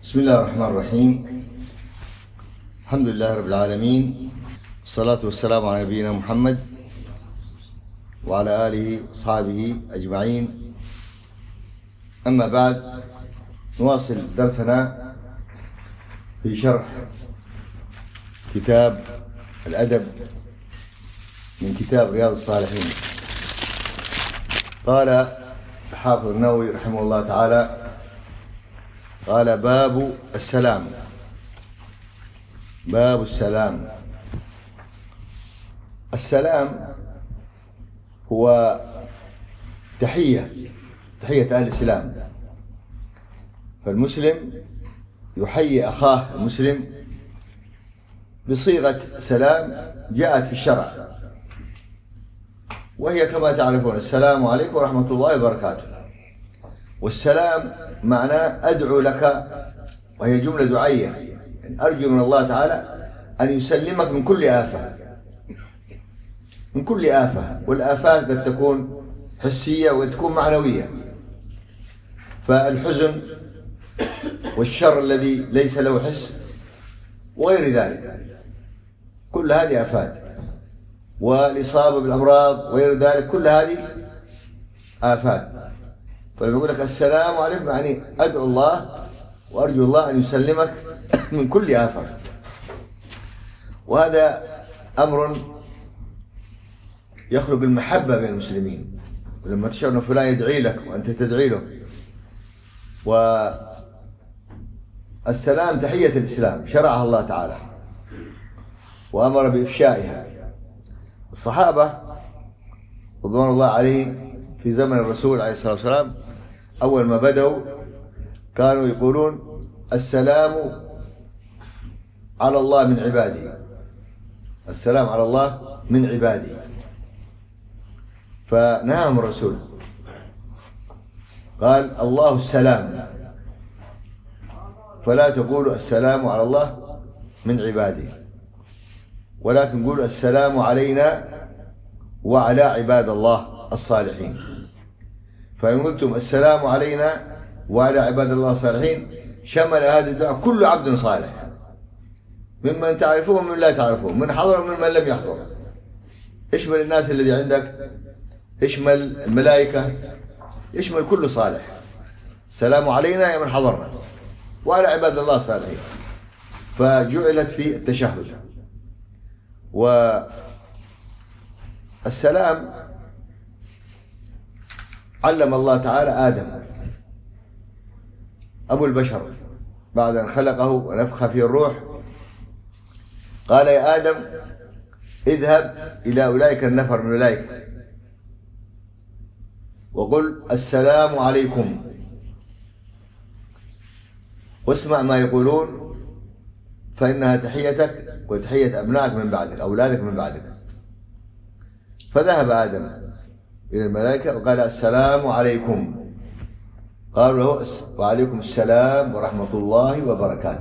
بسم الله الرحمن الرحيم. الحمد لله رب العالمين، والصلاة والسلام على نبينا محمد وعلى آله وصحبه أجمعين. أما بعد، نواصل درسنا في شرح كتاب الأدب من كتاب رياض الصالحين. قال الحافظ النووي رحمه الله تعالى: قال: باب السلام. باب السلام. السلام هو تحية أهل الإسلام، فالمسلم يحيي أخاه المسلم بصيغة سلام جاءت في الشرع، وهي كما تعرفون: السلام عليكم ورحمة الله وبركاته. والسلام معناه أدعو لك، وهي جملة دعائية، يعني أرجو من الله تعالى أن يسلمك من كل آفة، من كل آفة. والآفات قد تكون حسية وقد تكون معنوية، فالحزن والشر الذي ليس له حس وغير ذلك، كل هذه آفات، والإصابة بالأمراض وغير ذلك، كل هذه آفات. فلما يقول لك السلام عليكم يعني أدعو الله وأرجو الله أن يسلمك من كل آفة. وهذا أمر يخلق المحبة بين المسلمين، ولما تشعر أن فلان يدعي لك وأنت تدعي له. والسلام تحية الإسلام شرعها الله تعالى وأمر بإفشائها. الصحابة رضوان الله عليهم في زمن الرسول عليه الصلاة والسلام أول ما بدأوا كانوا يقولون: السلام على الله من عباده، السلام على الله من عباده. فنهاهم الرسول، قال: الله السلام، فلا تقولوا السلام على الله من عباده، ولكن قولوا السلام علينا وعلى عباد الله الصالحين. فإن قلتم السلام علينا وعلى عباد الله الصالحين شمل هذا الدعاء كل عبد صالح، ممن تعرفون ومن لا تعرفون، من حضر ومن لم يحضر. يشمل الناس الذي عندك، يشمل الملائكة، يشمل كل صالح. السلام علينا يا من حضرنا وعلى عباد الله الصالحين. فجعلت في التشهد. والسلام علم الله تعالى آدم أبو البشر بعد أن خلقه ونفخ فيه الروح، قال: يا آدم اذهب إلى أولئك النفر من الملائكة وقل السلام عليكم، واسمع ما يقولون، فإنها تحيتك وتحية أبنائك من بعدك، أولادك من بعدك. فذهب آدم إلى الملائكة وقال: السلام عليكم. قالوا له: وعليكم السلام ورحمة الله وبركاته.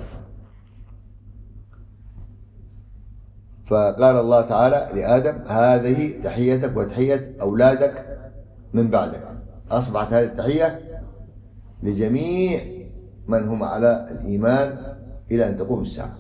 فقال الله تعالى لآدم: هذه تحيتك وتحية أولادك من بعدك. أصبحت هذه التحية لجميع من هم على الإيمان إلى أن تقوم الساعة.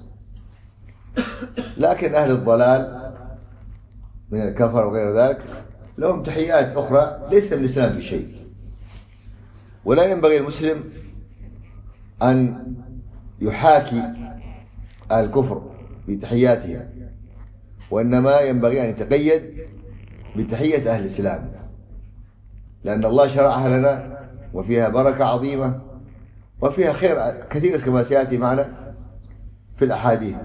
لكن أهل الضلال من الكفر وغير ذلك لهم تحيات أخرى ليست من الإسلام في شيء. ولا ينبغي المسلم أن يحاكي أهل الكفر في تحياتهم، وإنما ينبغي أن يتقيد بتحية أهل الإسلام، لأن الله شرعها لنا وفيها بركة عظيمة وفيها خير كثير كما سيأتي معنا في الأحاديث.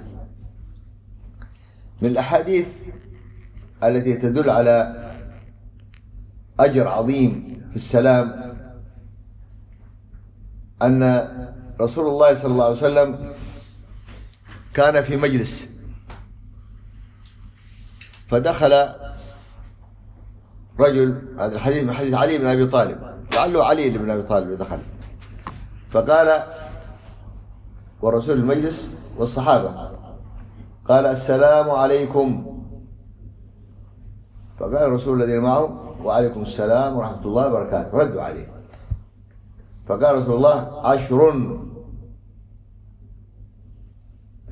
من الأحاديث التي تدل على أجر عظيم في السلام أن رسول الله صلى الله عليه وسلم كان في مجلس، فدخل رجل، هذا الحديث من حديث علي بن أبي طالب، لعله علي بن أبي طالب دخل، فقال والرسول المجلس والصحابة، قال: السلام عليكم. فقال الرسول الذين معه: وعليكم السلام ورحمة الله وبركاته. ردوا عليه. فقال رسول الله: 10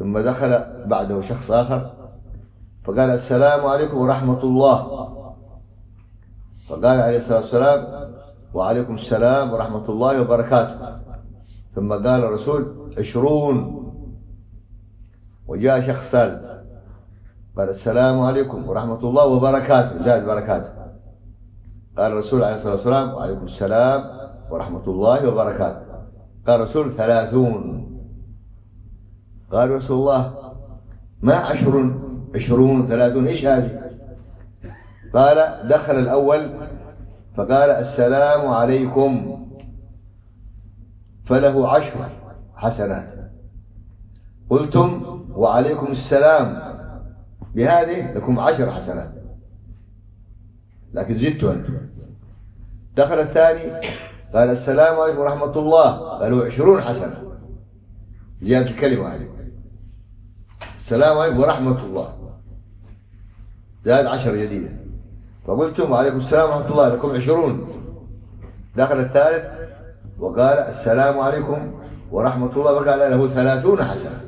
ثم دخل بعده شخص آخر فقال السلام عليكم ورحمة الله، فقال عليه الصلاة والسلام وعليكم السلام ورحمة الله وبركاته. ثم قال الرسول 20. وجاء شخص ثالث قال السلام عليكم ورحمة الله وبركاته، زاد بركاته. قال الرسول عليه الصلاة والسلام وعليكم السلام ورحمة الله وبركاته. قال الرسول 30. قال رسول الله ما 10 20 30 إيش هذه؟ قال دخل الأول فقال السلام عليكم فله 10 حسنات، قلتم وعليكم السلام بهذه لكم 10 حسنات، لكن زدتوا أنتم. دخل الثاني قال السلام عليكم ورحمة الله، قالوا 20 حسنة، زيادة الكلمة هذه. السلام عليكم ورحمة الله زاد 10 جديدة، فقلتم وعليكم السلام ورحمة الله لكم 20. دخل الثالث وقال السلام عليكم ورحمة الله وقال له 30 حسنة،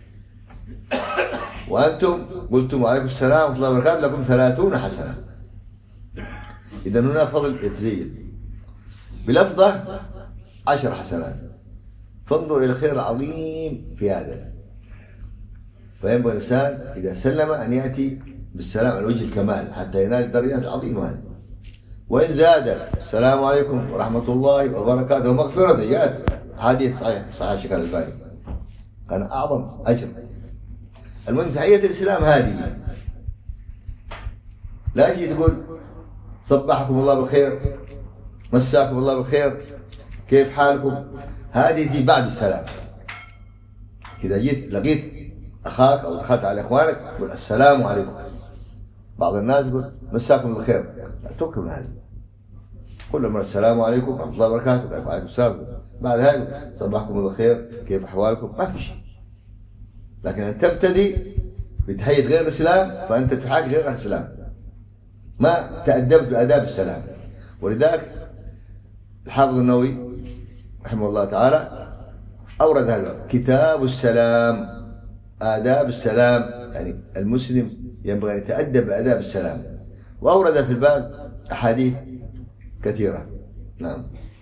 وأنتم قلتم وعليكم السلام ورحمة الله وبركاته لكم 30 حسنة. إذا هنا فضل يتزيد بلفظة 10 حسنات. فانظر إلى الخير العظيم في هذا. فينبغي الإنسان إذا سلم أن يأتي بالسلام على وجه الكمال حتى ينال الدرجات العظيمة هذه. وإن زاد السلام عليكم ورحمة الله وبركاته ومغفرته، جاءت حديث صحيح الشيخ الألباني كان أعظم أجر. المهم تحية الإسلام هذه، لا تجي تقول صبحكم الله بالخير، مساكم الله بالخير، كيف حالكم، هذه تجي بعد السلام. إذا جيت لقيت أخاك أو دخلت على إخوانك قل السلام عليكم. بعض الناس يقول مساكم بالخير، لا تركب من هذه. قل لهم السلام عليكم ورحمة الله وبركاته، وعليكم السلام. بعد هذا صبحكم الله بالخير، كيف أحوالكم، ما في شيء. لكن أن تبتدي بتحية غير الإسلام فأنت تحاكي غير الإسلام، ما تأدبت بآداب السلام. ولذلك الحافظ النووي رحمه الله تعالى أورد هذا كتاب السلام، آداب السلام، يعني المسلم ينبغي أن يتأدب بآداب السلام، وأورد في الباب أحاديث كثيرة. نعم.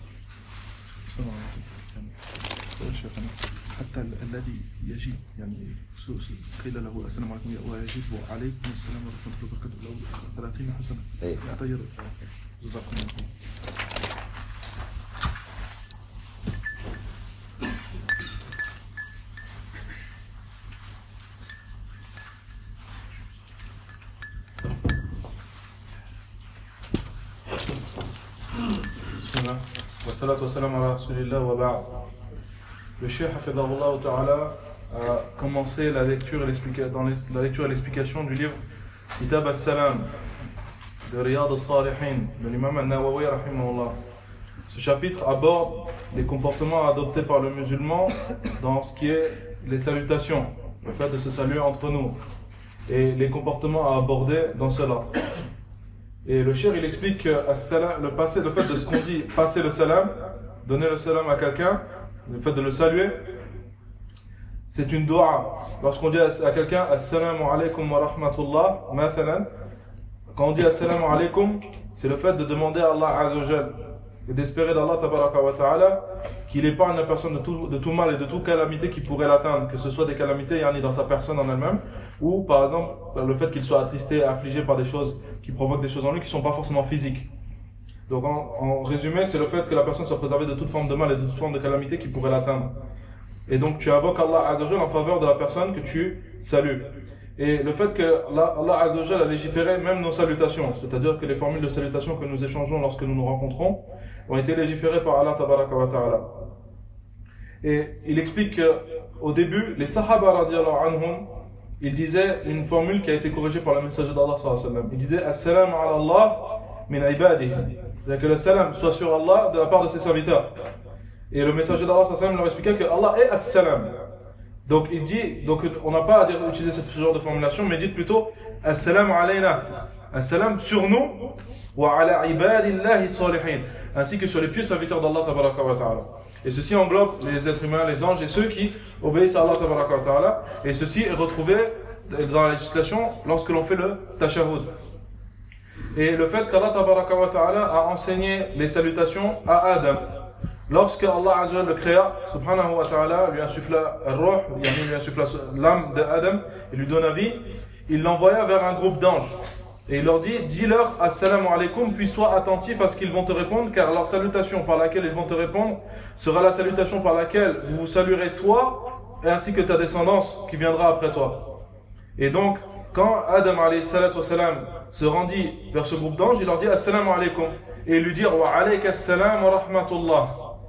حتى الذي يجب يعني قيل له السلام عليكم ويجب وعليكم السلام ورحمة الله وبركاته لو 30 حسنة. يعطي جزاكم الله خير. والصلاة والسلام على رسول الله وبعد. Le Cheikh Hafidahullah Ta'ala a commencé la lecture et l'explication du livre Kitab al-Salam de Riyad al-Salihin de l'imam al-Nawawi rahimahullah. Ce chapitre aborde les comportements adoptés par le musulman dans ce qui est les salutations, le fait de se saluer entre nous, et les comportements à aborder dans cela. Et le Cheikh il explique que le fait de ce qu'on dit, passer le salam, donner le salam à quelqu'un, le fait de le saluer, c'est une dua. Lorsqu'on dit à quelqu'un assalamu alaikum wa rahmatullah, mathalan, quand on dit assalamu alaikum, c'est le fait de demander à Allah Azza wa Jal et d'espérer d'Allah tabaraka wa ta'ala qu'il épargne la personne de tout mal et de toute calamité qui pourrait l'atteindre, que ce soit des calamités yani dans sa personne en elle-même, ou par exemple le fait qu'il soit attristé, affligé par des choses qui provoquent des choses en lui qui ne sont pas forcément physiques. Donc en résumé, c'est le fait que la personne soit préservée de toute forme de mal et de toute forme de calamité qui pourrait l'atteindre. Et donc tu invoques Allah Azza wa Jal en faveur de la personne que tu salues. Et le fait que Allah Azza wa Jal a légiféré même nos salutations, c'est-à-dire que les formules de salutation que nous échangeons lorsque nous nous rencontrons ont été légiférées par Allah tabaraka wa ta'ala. Et il explique qu'au début, les Sahaba radiallahu anhum, ils disaient une formule qui a été corrigée par le messager d'Allah sallallahu alayhi wa sallam. Ils disaient Assalamu ala Allah min ibadihi. C'est-à-dire que le salam soit sur Allah de la part de ses serviteurs. Et le messager d'Allah sallallahu alayhi wa sallam leur expliquait que Allah est as-salam. Donc il dit, on n'a pas à utiliser ce genre de formulation, mais dites plutôt Assalamu alayna. As-salam sur nous wa ala ibadillahi salihin, ainsi que sur les pieux serviteurs d'Allah tabaraka wa ta'ala. Et ceci englobe les êtres humains, les anges et ceux qui obéissent à Allah tabaraka wa ta'ala. Et ceci est retrouvé dans la législation lorsque l'on fait le tashahhud. Et le fait qu'Allah tabaraka wa ta'ala a enseigné les salutations à Adam. Lorsque Allah Azza wa Jalla le créa, subhanahu wa ta'ala, lui insuffla lui insuffla l'âme d'Adam et lui donna vie, il l'envoya vers un groupe d'anges. Et il leur dit, dis-leur assalamu alaikum, puis sois attentif à ce qu'ils vont te répondre, car leur salutation par laquelle ils vont te répondre sera la salutation par laquelle vous vous saluerez toi, ainsi que ta descendance qui viendra après toi. Et donc, quand Adam alayhi salatu wassalam se rendit vers ce groupe d'anges, il leur dit assalamu alaikum, et il lui dit wa alayka assalam wa rahmatullah.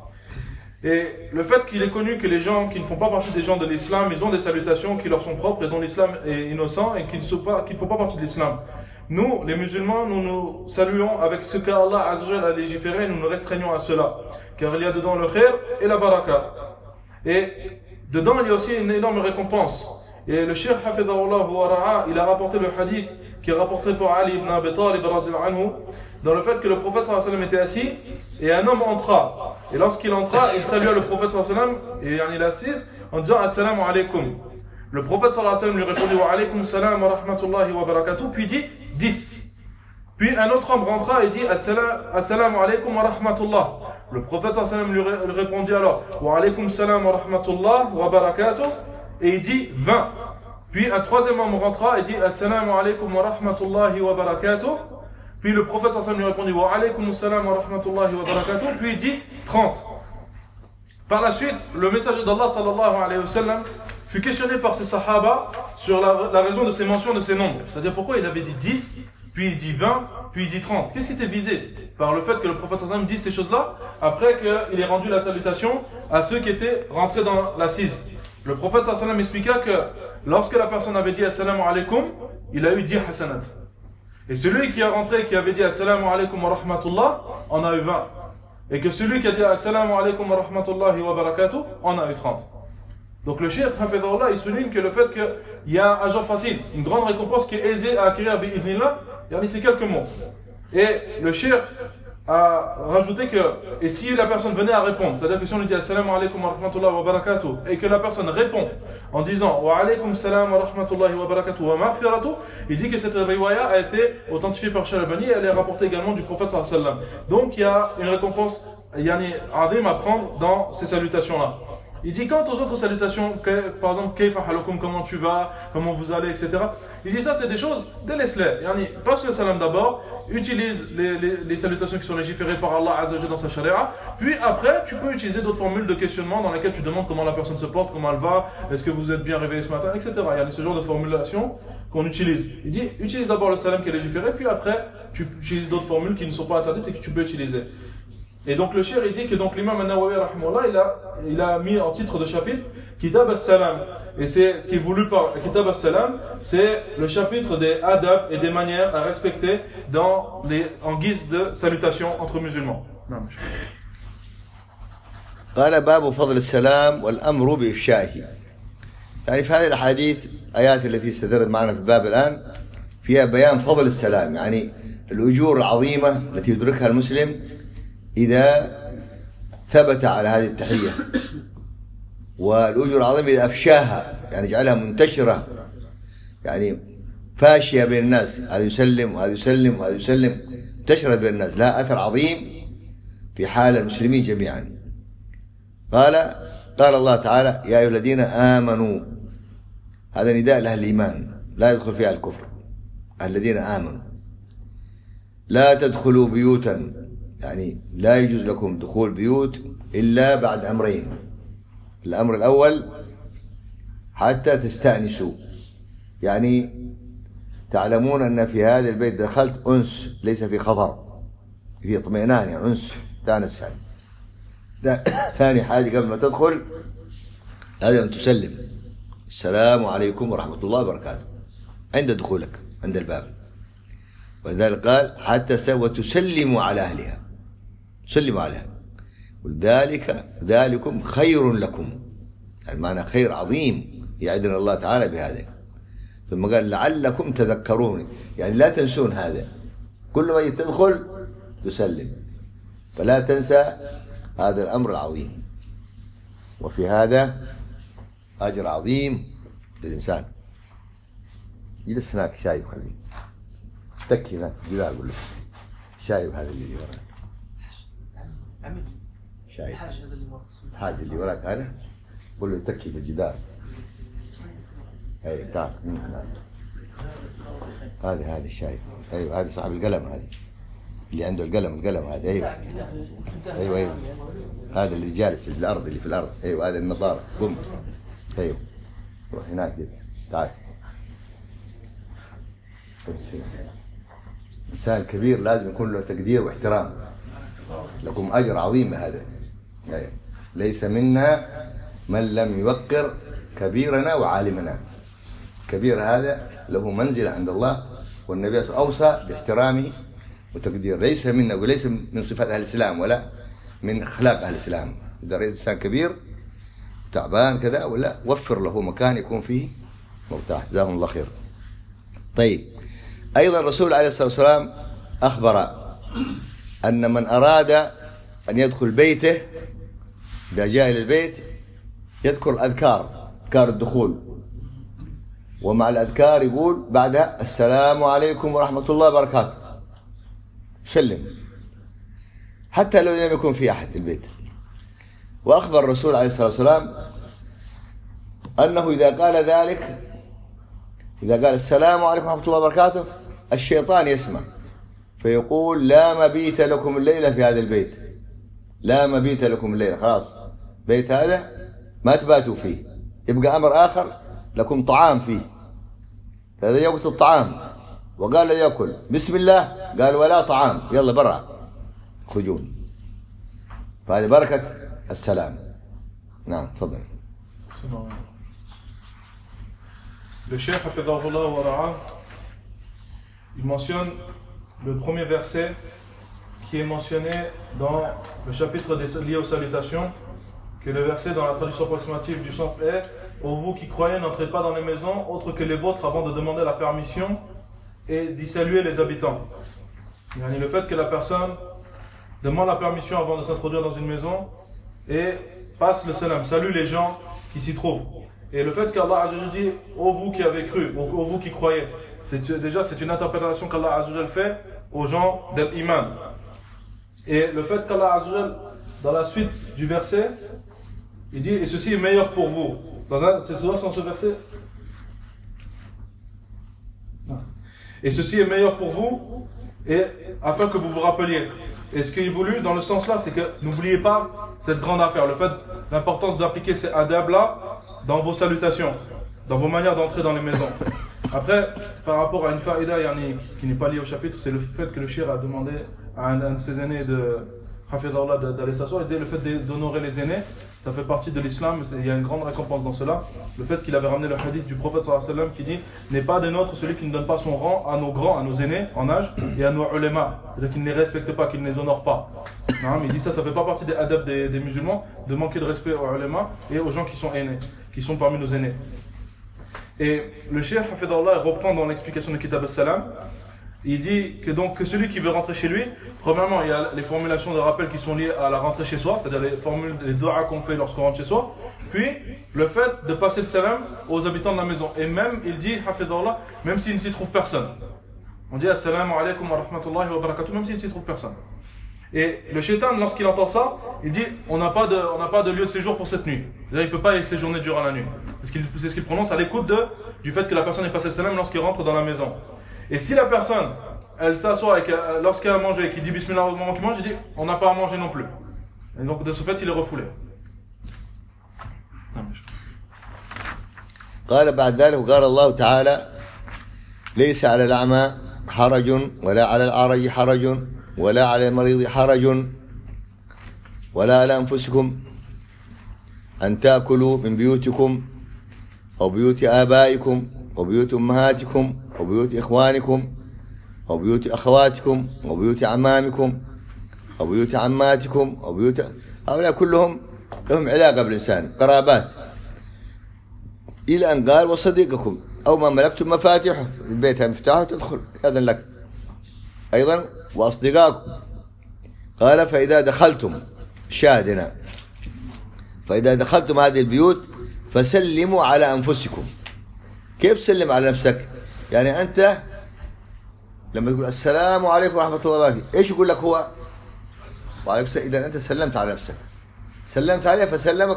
Et le fait qu'il ait connu que les gens qui ne font pas partie des gens de l'islam, ils ont des salutations qui leur sont propres et dont l'islam est innocent et qui ne font pas partie de l'islam. Nous, les musulmans, nous nous saluons avec ce qu'Allah Azza wa Jalla a légiféré et nous nous restreignons à cela. Car il y a dedans le khair et la baraka. Et dedans, il y a aussi une énorme récompense. Et le cheikh Hafidahullah wa ra'a, il a rapporté le hadith qui est rapporté par Ali ibn Abi Talib radhiyallahu anhu, dans le fait que le prophète sallallahu alayhi wa sallam était assis et un homme entra. Et lorsqu'il entra, il salua le prophète sallallahu alayhi wa sallam et il est assis en disant assalamu alaikum. Le prophète sallallahu alayhi wa sallam lui répondit wa alaykum salam wa rahmatullahi wa barakatuh, puis dit 10. Puis un autre homme rentra et dit assalamu alaikum wa rahmatullah. Le prophète sallallahu alayhi wa sallam lui répondit alors wa alaykum salam wa rahmatullah wa barakatuh, et il dit 20. Puis un troisième homme rentra et dit assalamu alaikum wa rahmatullahi wa barakatuh. Puis le prophète sallallahu alayhi wa sallam lui répondit wa alaykum salam wa rahmatullahi wa barakatuh. Puis il dit 30. Par la suite, le messager d'Allah sallallahu alayhi wa sallam fut questionné par ses sahaba sur la raison de ces mentions de ces nombres. C'est-à-dire pourquoi il avait dit 10, puis il dit 20, puis il dit 30. Qu'est-ce qui était visé par le fait que le prophète sallallahu alayhi wa sallam dise ces choses-là après qu'il ait rendu la salutation à ceux qui étaient rentrés dans l'assise? Le prophète sallallahu alayhi wa sallam expliqua que lorsque la personne avait dit assalamu alaikum, il a eu 10 hasanat. Et celui qui est rentré et qui avait dit assalamu alaikum wa rahmatullah en a eu 20. Et que celui qui a dit assalamu alaikum wa rahmatullahi wa barakatuh en a eu 30. Donc le cheikh Hafidahullah, il souligne que le fait qu'il y a un genre facile, une grande récompense qui est aisée à acquérir bi'idhnillah, c'est quelques mots. Et le cheikh a rajouté que, et si la personne venait à répondre, c'est-à-dire que si on lui dit assalamu alaikum wa rahmatullahi wa barakatuh, et que la personne répond en disant wa alaikum salam wa rahmatullahi wa barakatuh wa maghfiratuh, il dit que cette riwaya a été authentifiée par Shalabani et elle est rapportée également du prophète sallallahu alayhi wa sallam. Donc il y a une récompense azim à prendre dans ces salutations-là. Il dit quant aux autres salutations, par exemple, Kayfa halakum, comment tu vas, comment vous allez, etc. Il dit ça, c'est des choses, délaisse-les. Passe le salam d'abord, utilise les salutations qui sont légiférées par Allah Azza wa Jalla dans sa sharia, puis après, tu peux utiliser d'autres formules de questionnement dans lesquelles tu demandes comment la personne se porte, comment elle va, est-ce que vous êtes bien réveillé ce matin, etc. Il y a ce genre de formulation qu'on utilise. Il dit, utilise d'abord le salam qui est légiféré, puis après, tu utilises d'autres formules qui ne sont pas interdites et que tu peux utiliser. Et donc le cheikh il dit que donc l'imam An-Nawawi rahimahullah il a mis en titre de chapitre Kitab as-Salam, et c'est ce qui est voulu par Kitab as-Salam, c'est le chapitre des adab et des manières à respecter en guise de salutation entre musulmans. قال باب فضل السلام والأمر بإفشائه. يعني في هذه الأحاديث آيات التي استدرت معنا في الباب الآن فيها بيان فضل السلام، يعني الأجور العظيمة التي يدركها المسلم إذا ثبت على هذه التحية، والأجر العظيم إذا أفشاها، يعني جعلها منتشرة، يعني فاشية بين الناس، هذا يسلم وهذا يسلم وهذا يسلم، انتشرت بين الناس، لها أثر عظيم في حال المسلمين جميعا. قال الله تعالى يا أيها الذين آمنوا، هذا نداء لأهل الإيمان لا يدخل فيها الكفر، الذين آمنوا لا تدخلوا بيوتا، يعني لا يجوز لكم دخول بيوت إلا بعد أمرين. الأمر الأول حتى تستأنسوا، يعني تعلمون أن في هذا البيت دخلت أنس، ليس في خطر، في اطمئنان، يعني أنس تأنس. ثاني حاجة قبل ما تدخل هذا أن تسلم السلام عليكم ورحمة الله وبركاته عند دخولك عند الباب، ولذلك قال حتى وتسلموا على أهلها، سلموا عليها، ذلكم خير لكم، يعني معنى خير عظيم يعدنا الله تعالى بهذا. ثم قال لعلكم تذكرون، يعني لا تنسون هذا، كل ما تدخل تسلم، فلا تنسى هذا الأمر العظيم. وفي هذا أجر عظيم للإنسان. يجلس هناك شايب خليه تكي هناك جدار، أقول له شايب هذا اللي وراك، شايب الحاج اللي وراك هذا، قول له تكي في الجدار. أي تعال من هناك، هذا الشايب. أيوه هذا صاحب القلم، هذا اللي عنده القلم هذا. أيوه هذا اللي جالس في الأرض، اللي في الأرض. أيوه هذا النظارة. قم. أيوه روح هناك جلس. تعال. إنسان كبير لازم يكون له تقدير واحترام، لكم أجر عظيم بهذا. أيوه. ليس منا من لم يوقر كبيرنا وعالمنا. كبير هذا له منزلة عند الله، والنبي أوصى باحترامه وتقدير. ليس منا وليس من صفات أهل الإسلام ولا من أخلاق أهل الإسلام. إذا رأيت إنسان كبير تعبان كذا ولا، وفر له مكان يكون فيه مرتاح. جزاهم الله خير. طيب، أيضا الرسول عليه الصلاة والسلام أخبر أن من أراد أن يدخل بيته إذا جاء إلى البيت يذكر أذكار الدخول، ومع الأذكار يقول بعدها السلام عليكم ورحمة الله وبركاته، سلم حتى لو لم يكن في أحد البيت. وأخبر الرسول عليه الصلاة والسلام أنه إذا قال ذلك، إذا قال السلام عليكم ورحمة الله وبركاته، الشيطان يسمع فيقول لا مبيت لكم الليلة في هذا البيت، لا مبيت لكم الليلة، خلاص بيت هذا ما تباتوا فيه، يبقى أمر آخر لكم طعام فيه. هذا يوقت الطعام، وقال يأكل بسم الله، قال ولا طعام، يلا برا خجون. فهذه بركة السلام. نعم تفضل. Le Cheikh Hafidahullah wa Ra'a, il mentionne le premier verset qui est mentionné dans le chapitre lié aux salutations, que le verset dans la traduction approximative du sens est ô vous qui croyez, n'entrez pas dans les maisons autres que les vôtres avant de demander la permission et d'y saluer les habitants. Le fait que la personne demande la permission avant de s'introduire dans une maison et passe le salam, salue les gens qui s'y trouvent. Et le fait qu'Allah Azzawajal dit ô vous qui avez cru, ô vous qui croyez, c'est une interprétation qu'Allah Azzawajal fait aux gens de l'iman. Et le fait qu'Allah Azzawajal, dans la suite du verset, il dit et ceci est meilleur pour vous. C'est souvent dans ce verset. Et ceci est meilleur pour vous, et afin que vous vous rappeliez. Et ce qu'il voulu dans le sens là, c'est que n'oubliez pas cette grande affaire, le fait, l'importance d'appliquer ces adab là dans vos salutations, dans vos manières d'entrer dans les maisons. Après, par rapport à une faïda qui n'est pas liée au chapitre, c'est le fait que le shir a demandé à un de ses aînés de Hafidahullah d'aller s'asseoir. Il disait le fait d'honorer les aînés, ça fait partie de l'islam, il y a une grande récompense dans cela. Le fait qu'il avait ramené le hadith du prophète sallallahu alayhi wa sallam qui dit n'est pas des nôtres celui qui ne donne pas son rang à nos grands, à nos aînés en âge et à nos ulama, c'est-à-dire qu'il ne les respecte pas, qu'il ne les honore pas. Non, mais il dit ça fait pas partie des adab des musulmans de manquer de respect aux ulama et aux gens qui sont aînés, qui sont parmi nos aînés. Et le cheikh Hafidahullah reprend dans l'explication de Kitab al-Salam. Il dit que donc que celui qui veut rentrer chez lui, premièrement il y a les formulations de rappel qui sont liées à la rentrée chez soi, c'est-à-dire les doigts qu'on fait lorsqu'on rentre chez soi, puis le fait de passer le salam aux habitants de la maison. Et même il dit, Hafidahullah, même s'il ne s'y trouve personne. On dit assalamu alaikum wa rahmatullahi wa barakatuh, même s'il ne s'y trouve personne. Et le shaitan, lorsqu'il entend ça, il dit on n'a pas de lieu de séjour pour cette nuit. C'est-à-dire, il ne peut pas y séjourner durant la nuit. C'est ce qu'il prononce à l'écoute du fait que la personne ait passé le salam lorsqu'il rentre dans la maison. Et si la personne, elle s'assoit et lorsqu'elle a mangé et qu'il dit bismillah au moment qu'il mange, il dit on n'a pas à manger non plus. Et donc de ce fait il est refoulé. قال بعد ذلك وقال الله تعالى ليس على الأعمى حرج ولا على الأعرج حرج ولا على المريض حرج ولا على أنفسكم أن تأكلوا من بيوتكم أو بيوت آبائكم وبيوت أمهاتكم وبيوت إخوانكم وبيوت أخواتكم وبيوت عمامكم وبيوت عماتكم وبيوت هؤلاء كلهم لهم علاقة بالإنسان، قرابات، إلى أن قال وصديقكم أو ما ملكتم مفاتيحه، البيت مفتاحه تدخل هذا لك أيضا، وأصدقائكم. قال فإذا دخلتم، شاهدنا فإذا دخلتم هذه البيوت فسلموا على أنفسكم. كيف سلم على نفسك؟ يعني أنت لما تقول السلام عليكم ورحمة الله وبركاته، إيش يقول لك هو؟ وعليكم السلام. إذا أنت سلمت على نفسك، سلمت عليه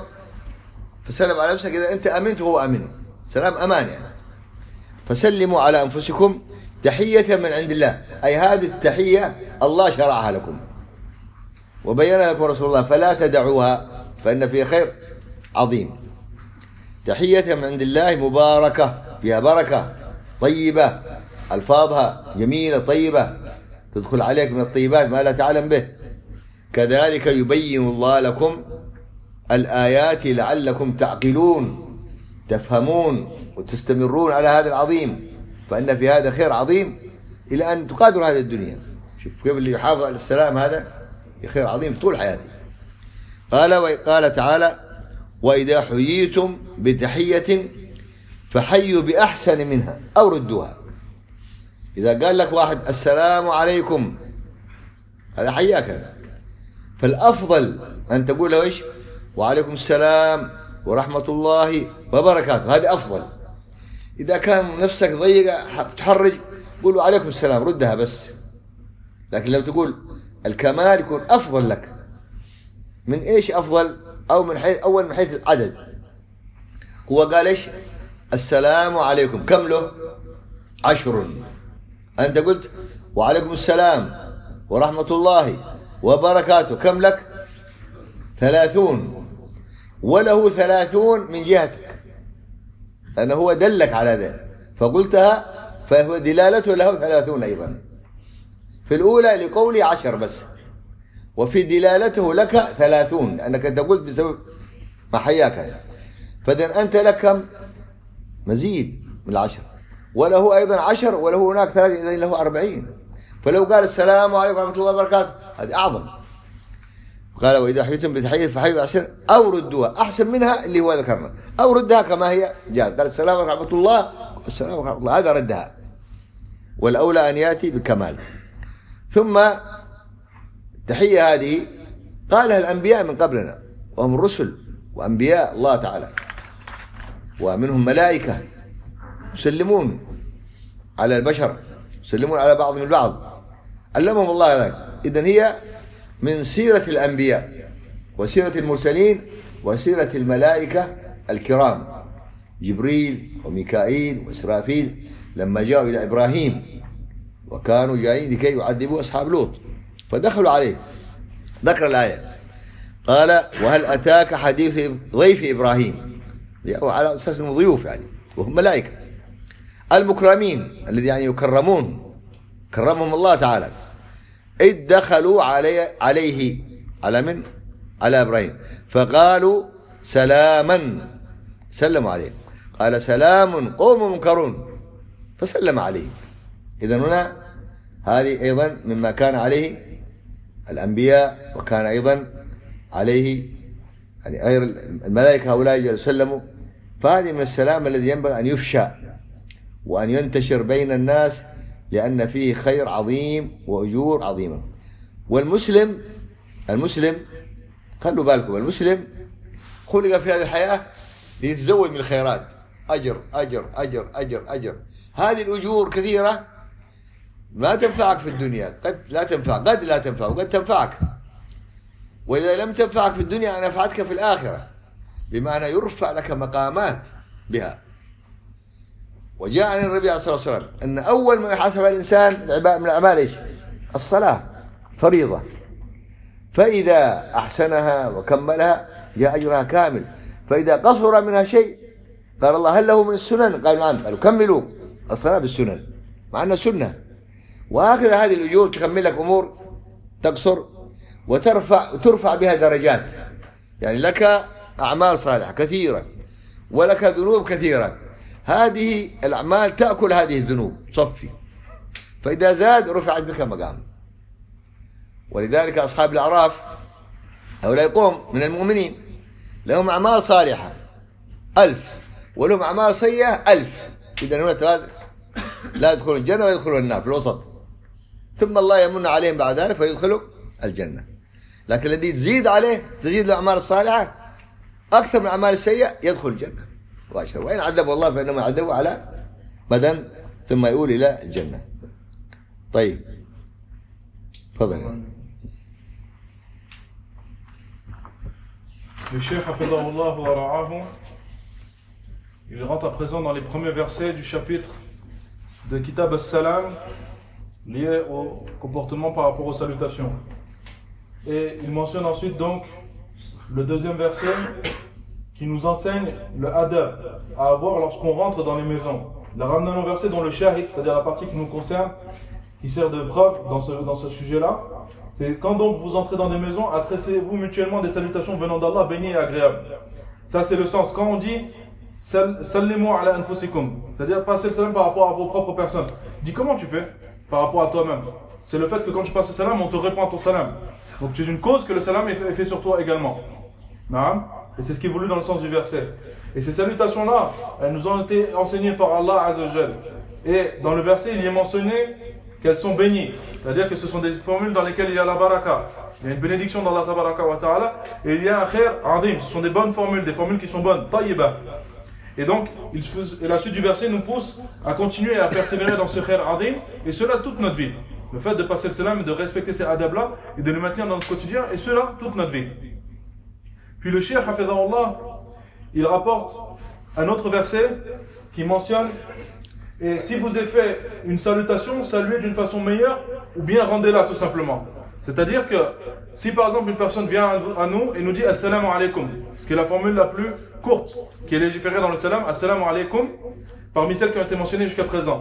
فسلم على نفسك. إذا أنت أمنت وهو أمن، سلام أمان يعني. فسلموا على أنفسكم تحية من عند الله، أي هذه التحية الله شرعها لكم وبين لكم رسول الله، فلا تدعوها فإن فيها خير عظيم. تحية من عند الله مباركة، فيها بركة، طيبة، ألفاظها جميلة طيبة، تدخل عليك من الطيبات ما لا تعلم به. كذلك يبين الله لكم الآيات لعلكم تعقلون، تفهمون وتستمرون على هذا العظيم، فإن في هذا خير عظيم إلى أن تقادر هذه الدنيا. شوف كيف اللي يحافظ على السلام هذا خير عظيم في طول حياته. قال تعالى: وإذا حييتم بتحية فحيوا بأحسن منها أو ردوها. إذا قال لك واحد السلام عليكم، هذا حياك هذا، فالأفضل أن تقول له إيش؟ وعليكم السلام ورحمة الله وبركاته، هذا أفضل. إذا كان نفسك ضيقة تحرج قول له عليكم السلام، ردها بس. لكن لو تقول الكمال يكون أفضل لك. من إيش أفضل؟ أو من حيث أول من حيث العدد. هو قال إيش؟ السلام عليكم، كم له؟ 10. أنت قلت وعليكم السلام ورحمة الله وبركاته، كم لك؟ 30. وله 30 من جهتك، لأنه هو دلك على ذلك فقلتها، فهو دلالته له 30 أيضا. في الأولى لقولي 10 بس، وفي دلالته لك 30 لأنك أنت قلت بسبب ما حياك. فإذا أنت لك كم؟ مزيد من 10، وله أيضا 10، وله هناك 30، إذن له 40. فلو قال السلام عليكم ورحمة الله وبركاته هذا أعظم. قال: وإذا حييتم بتحية فحيوا بأحسن أو ردوها، أحسن منها اللي هو ذكرنا، أو ردها كما هي جاءت. قال السلام ورحمة الله، السلام ورحمة الله، هذا ردها، والأولى أن يأتي بكمال. ثم التحية هذه قالها الأنبياء من قبلنا، وهم الرسل وأنبياء الله تعالى، ومنهم ملائكة يسلمون على البشر، يسلمون على بعضهم البعض، علمهم الله ذلك. إذن هي من سيرة الأنبياء وسيرة المرسلين وسيرة الملائكة الكرام، جبريل وميكائيل وإسرافيل لما جاءوا إلى إبراهيم وكانوا جايين لكي يعذبوا أصحاب لوط، فدخلوا عليه. ذكر الآية قال: وهل أتاك حديث ضيف إبراهيم، على أساس أنهم ضيوف يعني، وهم ملائكة المكرمين الذي يعني يكرمون، كرمهم الله تعالى. إذ دخلوا عليه على من؟ على إبراهيم، فقالوا سلاما، سلموا عليه. قال: سلام قوم منكرون، فسلم عليه. إذن هنا هذه أيضا مما كان عليه الأنبياء، وكان أيضا عليه يعني غير الملائكة هؤلاء يسلموا. فهذه من السلام الذي ينبغي أن يفشى وأن ينتشر بين الناس، لأن فيه خير عظيم وأجور عظيمة. والمسلم خلوا بالكم، المسلم خلق في هذه الحياة ليتزود من الخيرات، أجر أجر أجر أجر أجر. هذه الأجور كثيرة ما تنفعك في الدنيا، قد لا تنفع، قد لا تنفع، وقد تنفعك. وإذا لم تنفعك في الدنيا نفعتك في الآخرة، بمعنى يرفع لك مقامات بها. وجاء عن النبي عليه الصلاة والسلام أن أول ما يحاسب الإنسان من الأعمال إيش؟ الصلاة، فريضة. فإذا أحسنها وكملها جاء أجرها كامل، فإذا قصر منها شيء قال الله: هل له من السنن؟ قالوا: نعم. قالوا: كملوا الصلاة بالسنن، مع أنها سنة. وهكذا هذه الأجور تكمل لك أمور تقصر وترفع بها درجات. يعني لك أعمال صالحة كثيرة ولك ذنوب كثيرة، هذه الأعمال تأكل هذه الذنوب صفي، فإذا زاد رفعت بك مقام. ولذلك أصحاب الأعراف هؤلاء قوم من المؤمنين لهم أعمال صالحة 1000 ولهم أعمال سيئة 1000، إذن هنا توازن، لا يدخلون الجنة ويدخلون النار في الوسط، ثم الله يمن عليهم بعد ذلك فيدخلوا الجنة. لكن الذي تزيد عليه، تزيد الأعمال الصالحة، أكثر من الأعمال السيئة يدخل الجنة مباشرة. وإن عذبه الله فإنما عذبه على بدن ثم يؤول إلى الجنة. طيب تفضل. Le Cheikh Hafidahullah wa ra'ahu, il rentre à présent dans les premiers versets du chapitre de Kitab as-Salam lié au comportement par rapport aux salutations. Et il mentionne ensuite donc le deuxième verset qui nous enseigne le adab à avoir lorsqu'on rentre dans les maisons. Il a ramené un verset dont le shahid, c'est-à-dire la partie qui nous concerne, qui sert de preuve dans ce sujet-là. C'est quand donc vous entrez dans des maisons, adressez-vous mutuellement des salutations venant d'Allah, bénies et agréables. Ça c'est le sens. Quand on dit Sallimu ala anfusikum, c'est-à-dire passer le salam par rapport à vos propres personnes. Dis comment tu fais par rapport à toi-même. C'est le fait que quand tu passes le salam, on te répond à ton salam. Donc tu es une cause que le salam est fait sur toi également. Et c'est ce qui est voulu dans le sens du verset. Et ces salutations-là, elles nous ont été enseignées par Allah Azza wa Jal. Et dans le verset, il y est mentionné qu'elles sont bénies. C'est-à-dire que ce sont des formules dans lesquelles il y a la baraka. Il y a une bénédiction d'Allah Tabaraka wa Ta'ala. Et il y a un khair azim. Ce sont des bonnes formules, des formules qui sont bonnes. Tayyiba. Et donc, et la suite du verset nous pousse à continuer à persévérer dans ce khair azim. Et cela toute notre vie. Le fait de passer le salam et de respecter ces adab-là et de le maintenir dans notre quotidien. Et cela toute notre vie. Puis le Cheikh Hafidahullah, il rapporte un autre verset qui mentionne: et si vous avez fait une salutation, saluez d'une façon meilleure ou bien rendez-la tout simplement. C'est-à-dire que si par exemple une personne vient à nous et nous dit Assalamu alaikum, ce qui est la formule la plus courte qui est légiférée dans le salam, Assalamu alaikum, parmi celles qui ont été mentionnées jusqu'à présent,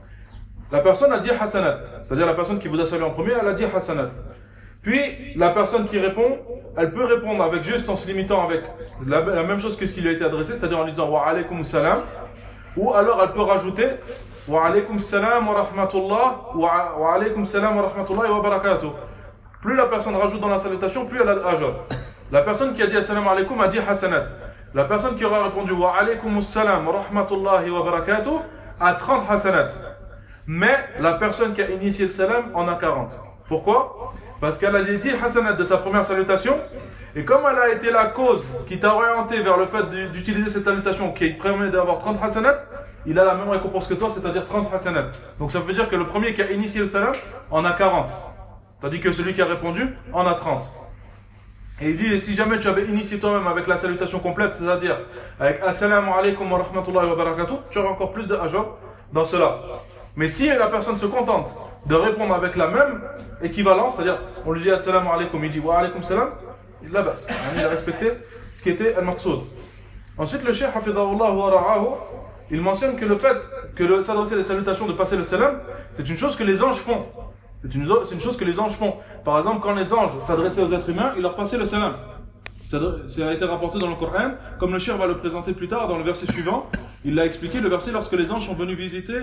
la personne a dit hasanat, c'est-à-dire la personne qui vous a salué en premier, elle a dit hasanat. Puis la personne qui répond, elle peut répondre avec juste en se limitant avec la même chose que ce qui lui a été adressé, c'est-à-dire en disant wa alaykum salam, ou alors elle peut rajouter wa alaykum salam wa rahmatullah wa alaykum salam wa rahmatullah wa barakatuh. Plus la personne rajoute dans la salutation, plus elle ajoute. La personne qui a dit assalamu alaykum a dit hasanat. La personne qui aura répondu wa alaykum salam wa rahmatullah wa barakatuh a 30 hasanat. Mais la personne qui a initié le salam en a 40. Pourquoi? Parce qu'elle a dit hasanat de sa première salutation, et comme elle a été la cause qui t'a orienté vers le fait d'utiliser cette salutation qui permet d'avoir 30 hasanat, il a la même récompense que toi, c'est-à-dire 30 hasanat. Donc ça veut dire que le premier qui a initié le salam en a 40, tandis que celui qui a répondu en a 30. Et il dit, et si jamais tu avais initié toi-même avec la salutation complète, c'est-à-dire avec assalamu alaykum wa rahmatullahi wa barakatuh, tu auras encore plus de ajr dans cela. Mais si la personne se contente de répondre avec la même équivalence, c'est-à-dire on lui dit assalamu alaykum, il dit wa alaykum salam, il a basse. Il a respecté ce qui était al-maqsoud. Ensuite, le cheikh Hafidahullah wa ra'ahu, il mentionne que le fait que s'adresser les salutations, de passer le salam, c'est une chose que les anges font. C'est une chose que les anges font. Par exemple, quand les anges s'adressaient aux êtres humains, ils leur passaient le salam. Ça a été rapporté dans le Coran, comme le cheikh va le présenter plus tard dans le verset suivant. Il l'a expliqué, le verset lorsque les anges sont venus visiter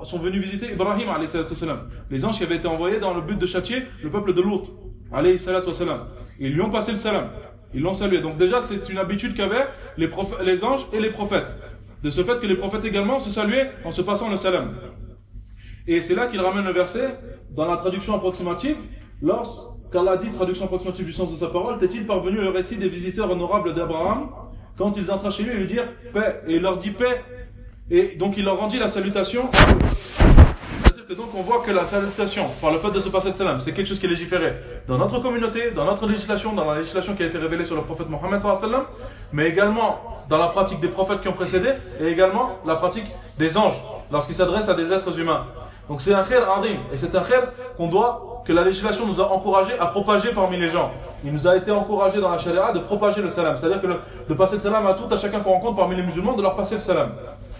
Ibrahim alayhi salatu wassalam. Les anges qui avaient été envoyés dans le but de châtier le peuple de Lut alayhi salatu wassalam. Ils lui ont passé le salam, ils l'ont salué. Donc déjà c'est une habitude qu'avaient les anges et les prophètes. De ce fait que les prophètes également se saluaient en se passant le salam. Et c'est là qu'il ramène le verset dans la traduction approximative, lorsqu'Allah dit, traduction approximative du sens de sa parole, t'est-il parvenu le récit des visiteurs honorables d'Abraham quand ils entrent chez lui et lui dire paix, et il leur dit paix, et donc il leur rendit la salutation. C'est-à-dire que donc on voit que la salutation, par le fait de se passer le salam, c'est quelque chose qui est légiféré dans notre communauté, dans notre législation, dans la législation qui a été révélée sur le prophète Mohammed sallallahu alayhi wa sallam, mais également dans la pratique des prophètes qui ont précédé, et également la pratique des anges, lorsqu'ils s'adressent à des êtres humains. Donc c'est un khair azim, et c'est un khair que la législation nous a encouragé à propager parmi les gens. Il nous a été encouragé dans la charia de propager le salam, c'est-à-dire que de passer le salam à chacun qu'on rencontre parmi les musulmans, de leur passer le salam.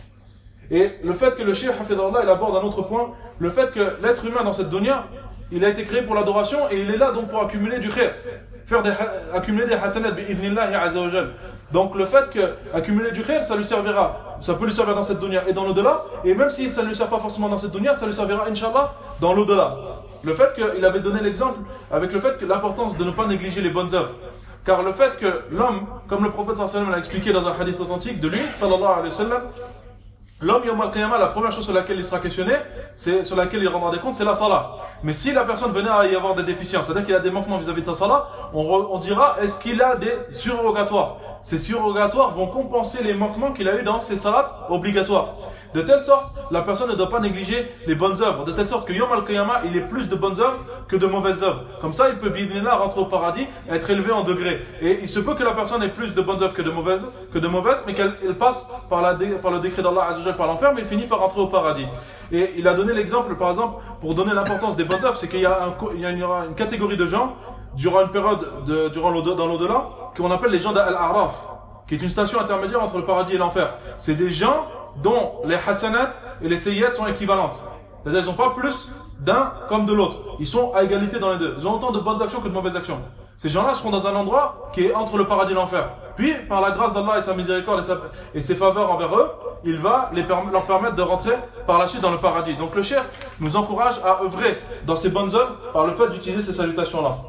Et le fait que le cheikh Hafidahullah il aborde un autre point, le fait que l'être humain dans cette dunya, il a été créé pour l'adoration et il est là donc pour accumuler du khair, accumuler des hasanat bi'idhnillahi azza wa jal. Donc le fait que accumuler du khair, ça lui servira, ça peut lui servir dans cette dunya et dans l'au-delà, et même si ça ne lui sert pas forcément dans cette dunya, ça lui servira inshallah dans l'au-delà. Le fait qu'il avait donné l'exemple avec le fait que l'importance de ne pas négliger les bonnes œuvres. Car le fait que l'homme, comme le prophète sallallahu alayhi wa sallam l'a expliqué dans un hadith authentique de lui, sallallahu alayhi wa sallam, l'homme, yawm al-qiyamah, la première chose sur laquelle il sera questionné, sur laquelle il rendra des comptes, c'est la salat. Mais si la personne venait à y avoir des déficiences, c'est-à-dire qu'il a des manquements vis-à-vis de sa salat, on dira, est-ce qu'il a des surrogatoires? ces surrogatoires vont compenser les manquements qu'il a eu dans ses salats obligatoires. De telle sorte, la personne ne doit pas négliger les bonnes œuvres. De telle sorte que Yom Al-Qiyamah, il est plus de bonnes œuvres que de mauvaises œuvres. Comme ça, il peut bien rentrer au paradis et être élevé en degrés. Et il se peut que la personne ait plus de bonnes œuvres que de mauvaises, mais qu'elle passe par le décret d'Allah Azza wa Jalla par l'enfer, mais il finit par rentrer au paradis. Et il a donné l'exemple, par exemple, pour donner l'importance des bonnes œuvres, c'est qu'il y aura une catégorie de gens durant une période dans l'au-delà qu'on appelle les gens d'Al-A'raf, qui est une station intermédiaire entre le paradis et l'enfer. C'est des gens dont les hasanat et les sayyat sont équivalentes. C'est-à-dire qu'ils n'ont pas plus d'un comme de l'autre. Ils sont à égalité dans les deux. Ils ont autant de bonnes actions que de mauvaises actions. Ces gens-là seront dans un endroit qui est entre le paradis et l'enfer. Puis, par la grâce d'Allah et sa miséricorde et ses faveurs envers eux, il va leur permettre de rentrer par la suite dans le paradis. Donc le cheikh nous encourage à œuvrer dans ces bonnes œuvres par le fait d'utiliser ces salutations-là.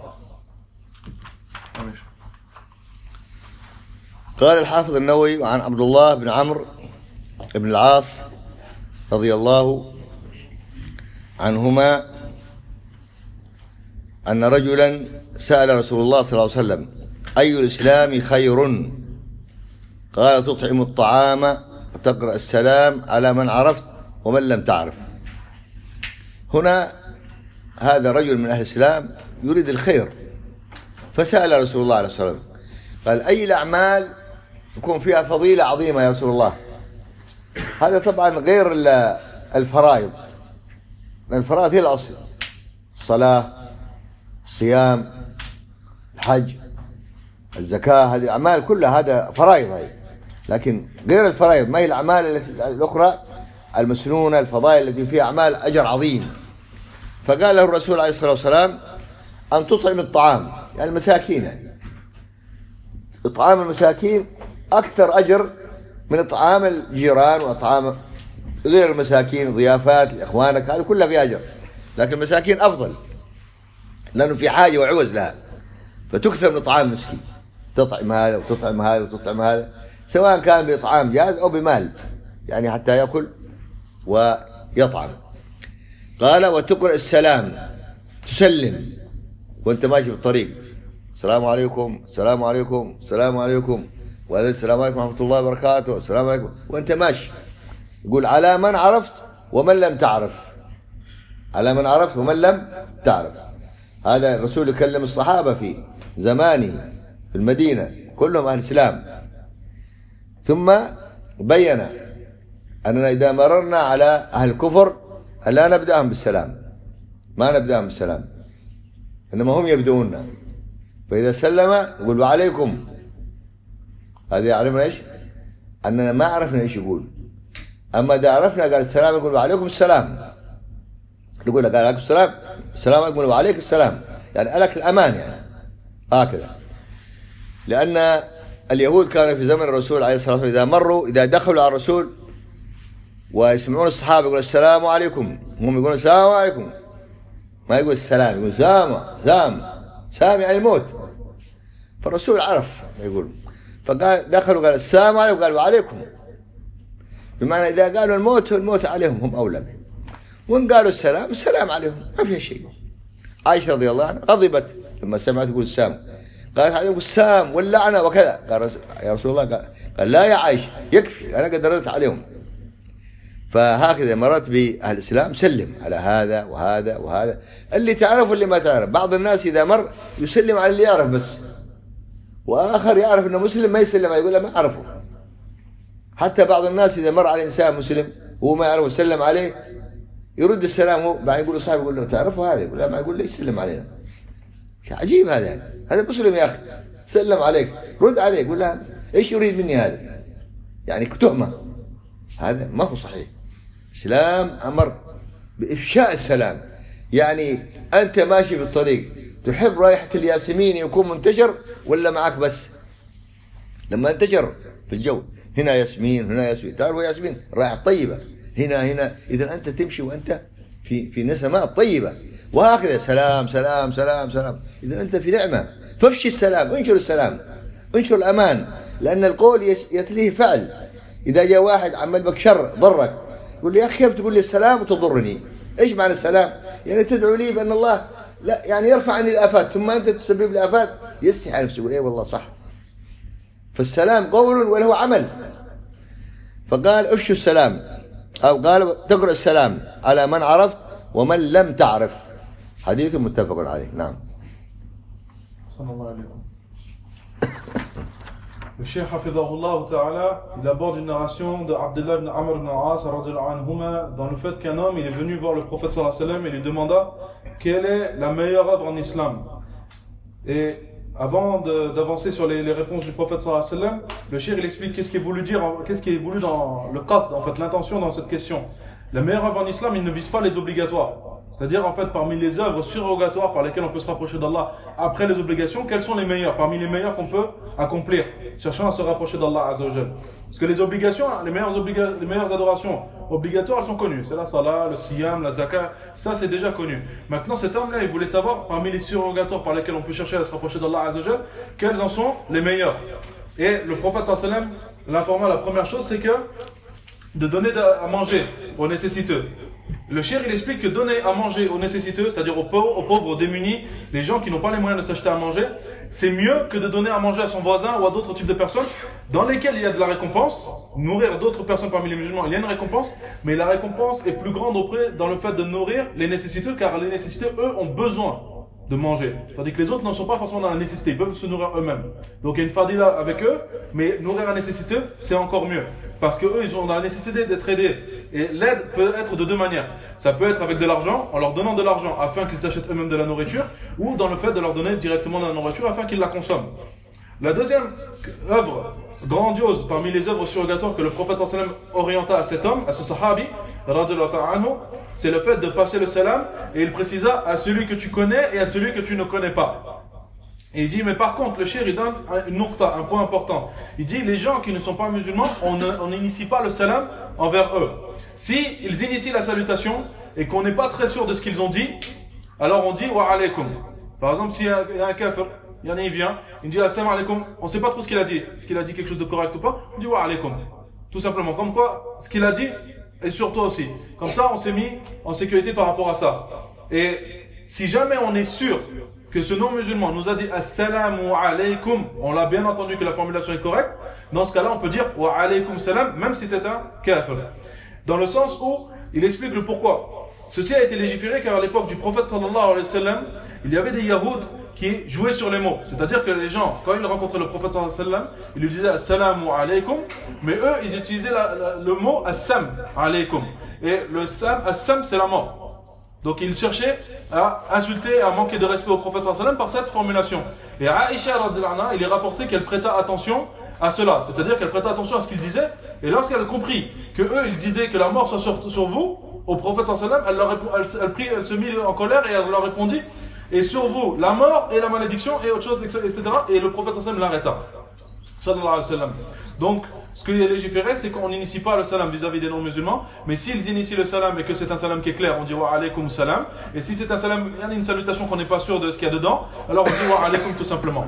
قال الحافظ النووي عن عبد الله بن عمرو بن العاص رضي الله عنهما أن رجلا سأل رسول الله صلى الله عليه وسلم أي الإسلام خير؟ قال تطعم الطعام وتقرأ السلام على من عرفت ومن لم تعرف. هنا هذا رجل من أهل الإسلام يريد الخير، فسأل رسول الله عليه وسلم قال أي الأعمال يكون فيها فضيلة عظيمة يا رسول الله؟ هذا طبعا غير الفرائض، الفرائض هي الأصل، الصلاة، الصيام، الحج، الزكاة، هذه الأعمال كلها هذا فرائض هي. لكن غير الفرائض ما هي الأعمال الأخرى المسنونة، الفضائل التي فيها أعمال أجر عظيم. فقال له الرسول عليه الصلاة والسلام أن تطعم الطعام، يعني المساكين، يعني إطعام المساكين أكثر أجر من إطعام الجيران وإطعام غير المساكين، ضيافات لإخوانك، هذه كلها فيها أجر، لكن المساكين أفضل لأنه في حاجة وعوز لها، فتكثر من إطعام المسكين، تطعم هذا وتطعم هذا وتطعم هذا، سواء كان بإطعام جاز أو بمال، يعني حتى يأكل ويطعم. قال وتقرأ السلام، تسلم وأنت ماشي في الطريق، السلام عليكم السلام عليكم السلام عليكم، وهذا السلام عليكم ورحمة الله وبركاته، السلام عليكم، وأنت ماشي يقول على من عرفت ومن لم تعرف، على من عرفت ومن لم تعرف. هذا الرسول يكلم الصحابة في زمانه في المدينة كلهم أهل الإسلام، ثم بين أننا إذا مررنا على أهل الكفر لا نبدأهم بالسلام، ما نبدأهم بالسلام، إنما هم يبدؤوننا، فإذا سلم يقول وعليكم، هذا يعلمنا إيش؟ أننا ما عرفنا إيش يقول. أما إذا عرفنا قال السلام يقول وعليكم السلام، يقول قال عليكم السلام، السلام عليكم وعليك السلام، يعني ألك الأمان، يعني هكذا. لأن اليهود كانوا في زمن الرسول عليه الصلاة والسلام إذا مروا، إذا دخلوا على الرسول ويسمعون الصحابة يقول السلام عليكم، هم يقولون السلام عليكم، ما يقول السلام، يقول سام يعني الموت. فالرسول عرف يقول، فقال دخلوا قال السلام عليكم، قال وعليكم، بمعنى إذا قالوا الموت عليهم هم أولى به، وإن قالوا السلام عليهم ما فيها شيء. عائشة رضي الله عنها غضبت لما سمعت تقول السام، قالت عليكم السام واللعنة وكذا، قال يا رسول الله، قال لا يا عائشة يكفي، أنا قد ردت عليهم. فهكذا مرت بأهل الإسلام، سلم على هذا وهذا وهذا، اللي تعرف واللي ما تعرف. بعض الناس إذا مر يسلم على اللي يعرف بس، وآخر يعرف أنه مسلم ما يسلم، يقول له ما أعرفه. حتى بعض الناس إذا مر على إنسان مسلم وهو ما يعرفه يسلم عليه، يرد السلام، هو بعد يقول لصاحبه يقول له تعرفه هذا، يقول لا، ما يقول ليش سلم علينا، عجيب هذا، يعني هذا مسلم يا أخي، سلم عليك رد عليه، يقول لا إيش يريد مني هذا، يعني تهمة، هذا ما هو صحيح. الإسلام أمر بإفشاء السلام، يعني أنت ماشي في الطريق تحب رائحة الياسمين يكون منتشر ولا معك بس؟ لما انتشر في الجو، هنا ياسمين هنا ياسمين، تعرفوا ياسمين رائحة طيبة، هنا إذا أنت تمشي وأنت في نسمات طيبة، وهكذا سلام سلام سلام سلام، إذا أنت في نعمة، فافشي السلام، انشر السلام، انشر الأمان، لأن القول يتليه فعل. إذا جاء واحد عمل بك شر ضرك، يقول لي يا أخي تقول لي السلام وتضرني، إيش معنى السلام؟ يعني تدعو لي بأن الله لا يعني يرفع عني الآفات، ثم أنت تسبب لي آفات، يستحي نفسه يقول إيه والله صح. فالسلام قول وله عمل. فقال افشوا السلام، أو قال تقرأ السلام على من عرفت ومن لم تعرف. حديث متفق عليه. نعم. صلى الله عليه وسلم. Le Cheikh Hafidahullah Ta'ala, il aborde une narration de Abdullah ibn Amr ibn As dans le fait qu'un homme il est venu voir le prophète sallallahu alayhi wa sallam et lui demanda quelle est la meilleure œuvre en islam. Et avant d'avancer sur les réponses du prophète sallallahu alayhi wa sallam, le Cheikh il explique qu'est-ce qui est voulu dire, qu'est-ce qui est voulu dans le qasd, en fait l'intention dans cette question. La meilleure œuvre en islam, il ne vise pas les obligatoires. C'est-à-dire, en fait, parmi les œuvres surrogatoires par lesquelles on peut se rapprocher d'Allah après les obligations, quelles sont les meilleures, parmi les meilleures qu'on peut accomplir, cherchant à se rapprocher d'Allah Azza wa Jal. Parce que les obligations, les meilleures adorations obligatoires, elles sont connues. C'est la salat, le siyam, la zakat, ça c'est déjà connu. Maintenant, cet homme-là, il voulait savoir, parmi les surrogatoires par lesquels on peut chercher à se rapprocher d'Allah Azza wa Jal, quelles en sont les meilleures. Et le prophète sallallahu alayhi wa sallam l'informa, la première chose, c'est que de donner à manger aux nécessiteux. Le cheikh il explique que donner à manger aux nécessiteux, c'est-à-dire aux pauvres, aux démunis, les gens qui n'ont pas les moyens de s'acheter à manger, c'est mieux que de donner à manger à son voisin ou à d'autres types de personnes dans lesquelles il y a de la récompense. Nourrir d'autres personnes parmi les musulmans, il y a une récompense, mais la récompense est plus grande dans le fait de nourrir les nécessiteux, car les nécessiteux, eux, ont besoin de manger. Tandis que les autres ne sont pas forcément dans la nécessité, ils peuvent se nourrir eux-mêmes. Donc il y a une fadila avec eux, mais nourrir un nécessiteux, c'est encore mieux. Parce qu'eux, ils ont la nécessité d'être aidés. Et l'aide peut être de deux manières. Ça peut être avec de l'argent, en leur donnant de l'argent afin qu'ils s'achètent eux-mêmes de la nourriture, ou dans le fait de leur donner directement de la nourriture afin qu'ils la consomment. La deuxième œuvre grandiose parmi les œuvres surrogatoires que le prophète sallallahu alayhi wa sallam orienta à cet homme, à ce sahabi, c'est le fait de passer le salam, et il précisa à celui que tu connais et à celui que tu ne connais pas. Et il dit, mais par contre, le cheikh il donne un point important. Il dit, les gens qui ne sont pas musulmans, on n'initie pas le salam envers eux. Si ils initient la salutation et qu'on n'est pas très sûr de ce qu'ils ont dit, alors on dit wa alaykum. Par exemple, s'il y a un kafir, il y en a, il vient, il dit assalamu alaykum, on ne sait pas trop ce qu'il a dit. Est-ce qu'il a dit quelque chose de correct ou pas? On dit wa alaykum. Tout simplement. Comme quoi, ce qu'il a dit est sur toi aussi. Comme ça, on s'est mis en sécurité par rapport à ça. Et si jamais on est sûr que ce non-musulman nous a dit assalamu alaykum, on l'a bien entendu que la formulation est correcte, dans ce cas-là, on peut dire wa alaykum salam, même si c'est un kafir. Dans le sens où il explique le pourquoi. Ceci a été légiféré car à l'époque du prophète sallallahu alayhi wa sallam, il y avait des yahoud qui jouaient sur les mots. C'est-à-dire que les gens, quand ils rencontraient le prophète sallallahu alayhi wa sallam, ils lui disaient assalamu alaykum, mais eux, ils utilisaient le mot assam alaykum. Et le assam, c'est la mort. Donc ils cherchaient à insulter, à manquer de respect au prophète sallallahu alayhi wa sallam par cette formulation. Et Aïcha radhiyallahu anha, il est rapporté qu'elle prêta attention à cela, c'est-à-dire qu'elle prêta attention à ce qu'il disait, et lorsqu'elle a compris que eux ils disaient que la mort soit sur vous, au prophète sallallahu alayhi wa sallam, elle se mit en colère et elle leur répondit, et sur vous la mort et la malédiction et autre chose, etc. Et le prophète sallallahu alayhi wa sallam l'arrêta. Sallallahu alayhi wa sallam. Donc ce qui est légiféré, c'est qu'on n'initie pas le salam vis-à-vis des non-musulmans, mais s'ils initient le salam et que c'est un salam qui est clair, on dit wa alaykum salam, et si c'est un salam, il y a une salutation qu'on n'est pas sûr de ce qu'il y a dedans, alors on dit wa alaykum tout simplement.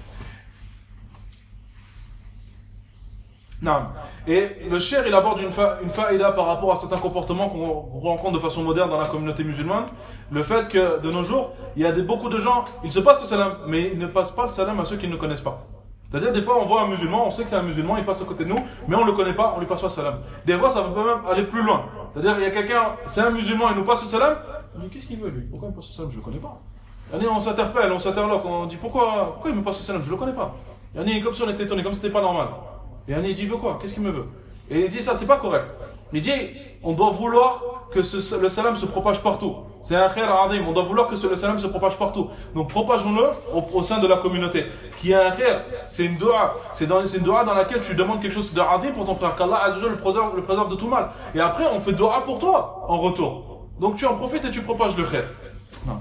Non. Et le cheikh il aborde une faïda par rapport à certains comportements qu'on rencontre de façon moderne dans la communauté musulmane. Le fait que de nos jours, il y a beaucoup de gens, ils se passent le salam, mais ils ne passent pas le salam à ceux qui ne le connaissent pas. C'est-à-dire des fois on voit un musulman, on sait que c'est un musulman, il passe à côté de nous, mais on ne le connaît pas, on lui passe pas le salam. Des fois ça peut même aller plus loin. C'est-à-dire il y a quelqu'un, c'est un musulman, il nous passe le salam, on dit qu'est-ce qu'il veut lui? Pourquoi il me passe le salam? Je le connais pas. On s'interpelle, on s'interloque, on dit pourquoi il me passe le salam? Je le connais pas. Comme si on était étonné, comme si c'était pas normal. Et il dit, il veut quoi? Qu'est-ce qu'il me veut? Et il dit, ça c'est pas correct. Il dit, on doit vouloir que le salam se propage partout. C'est un khair adim, on doit vouloir que le salam se propage partout. Donc propageons-le au sein de la communauté. Qui est un khair, c'est une dua. C'est une dua dans laquelle tu demandes quelque chose de adim pour ton frère, qu'Allah Azza wa Jalla le préserve de tout mal. Et après, on fait dua pour toi en retour. Donc tu en profites et tu propages le khair. Non.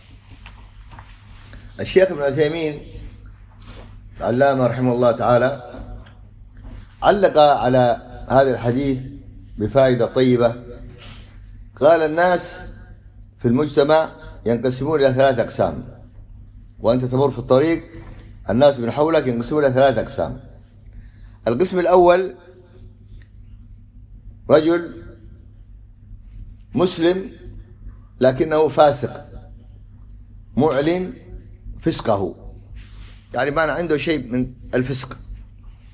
الشيخ ابن عثيمين علامة رحمه الله تعالى علق على هذا الحديث بفائدة طيبة. قال الناس في المجتمع ينقسمون إلى 3 أقسام، وأنت تمر في الطريق الناس من حولك ينقسمون إلى 3 أقسام. القسم الأول رجل مسلم لكنه فاسق معلن فسقه، يعني ما عنده شيء من الفسق،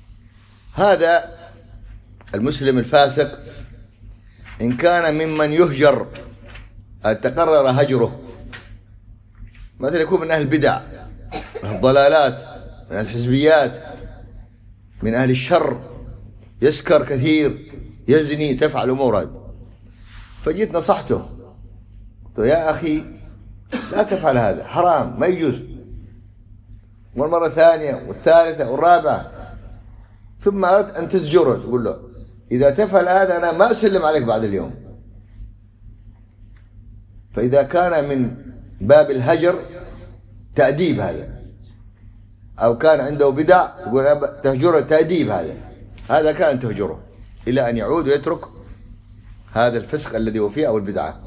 هذا المسلم الفاسق إن كان ممن يهجر تقرر هجره، مثلا يكون من أهل البدع، من الضلالات، من الحزبيات، من أهل الشر، يسكر كثير، يزني، تفعل أمور هذه، فجيت نصحته قلت يا أخي لا تفعل هذا، حرام، ما يجوز، والمرة الثانية والثالثة والرابعة، ثم أردت أن تزجره، تقول له إذا تفعل هذا أنا ما أسلم عليك بعد اليوم. فإذا كان من باب الهجر تأديب هذا، أو كان عنده بدع يقول تهجره تأديب، هذا كان تهجره إلى أن يعود ويترك هذا الفسق الذي هو فيه أو البدعة.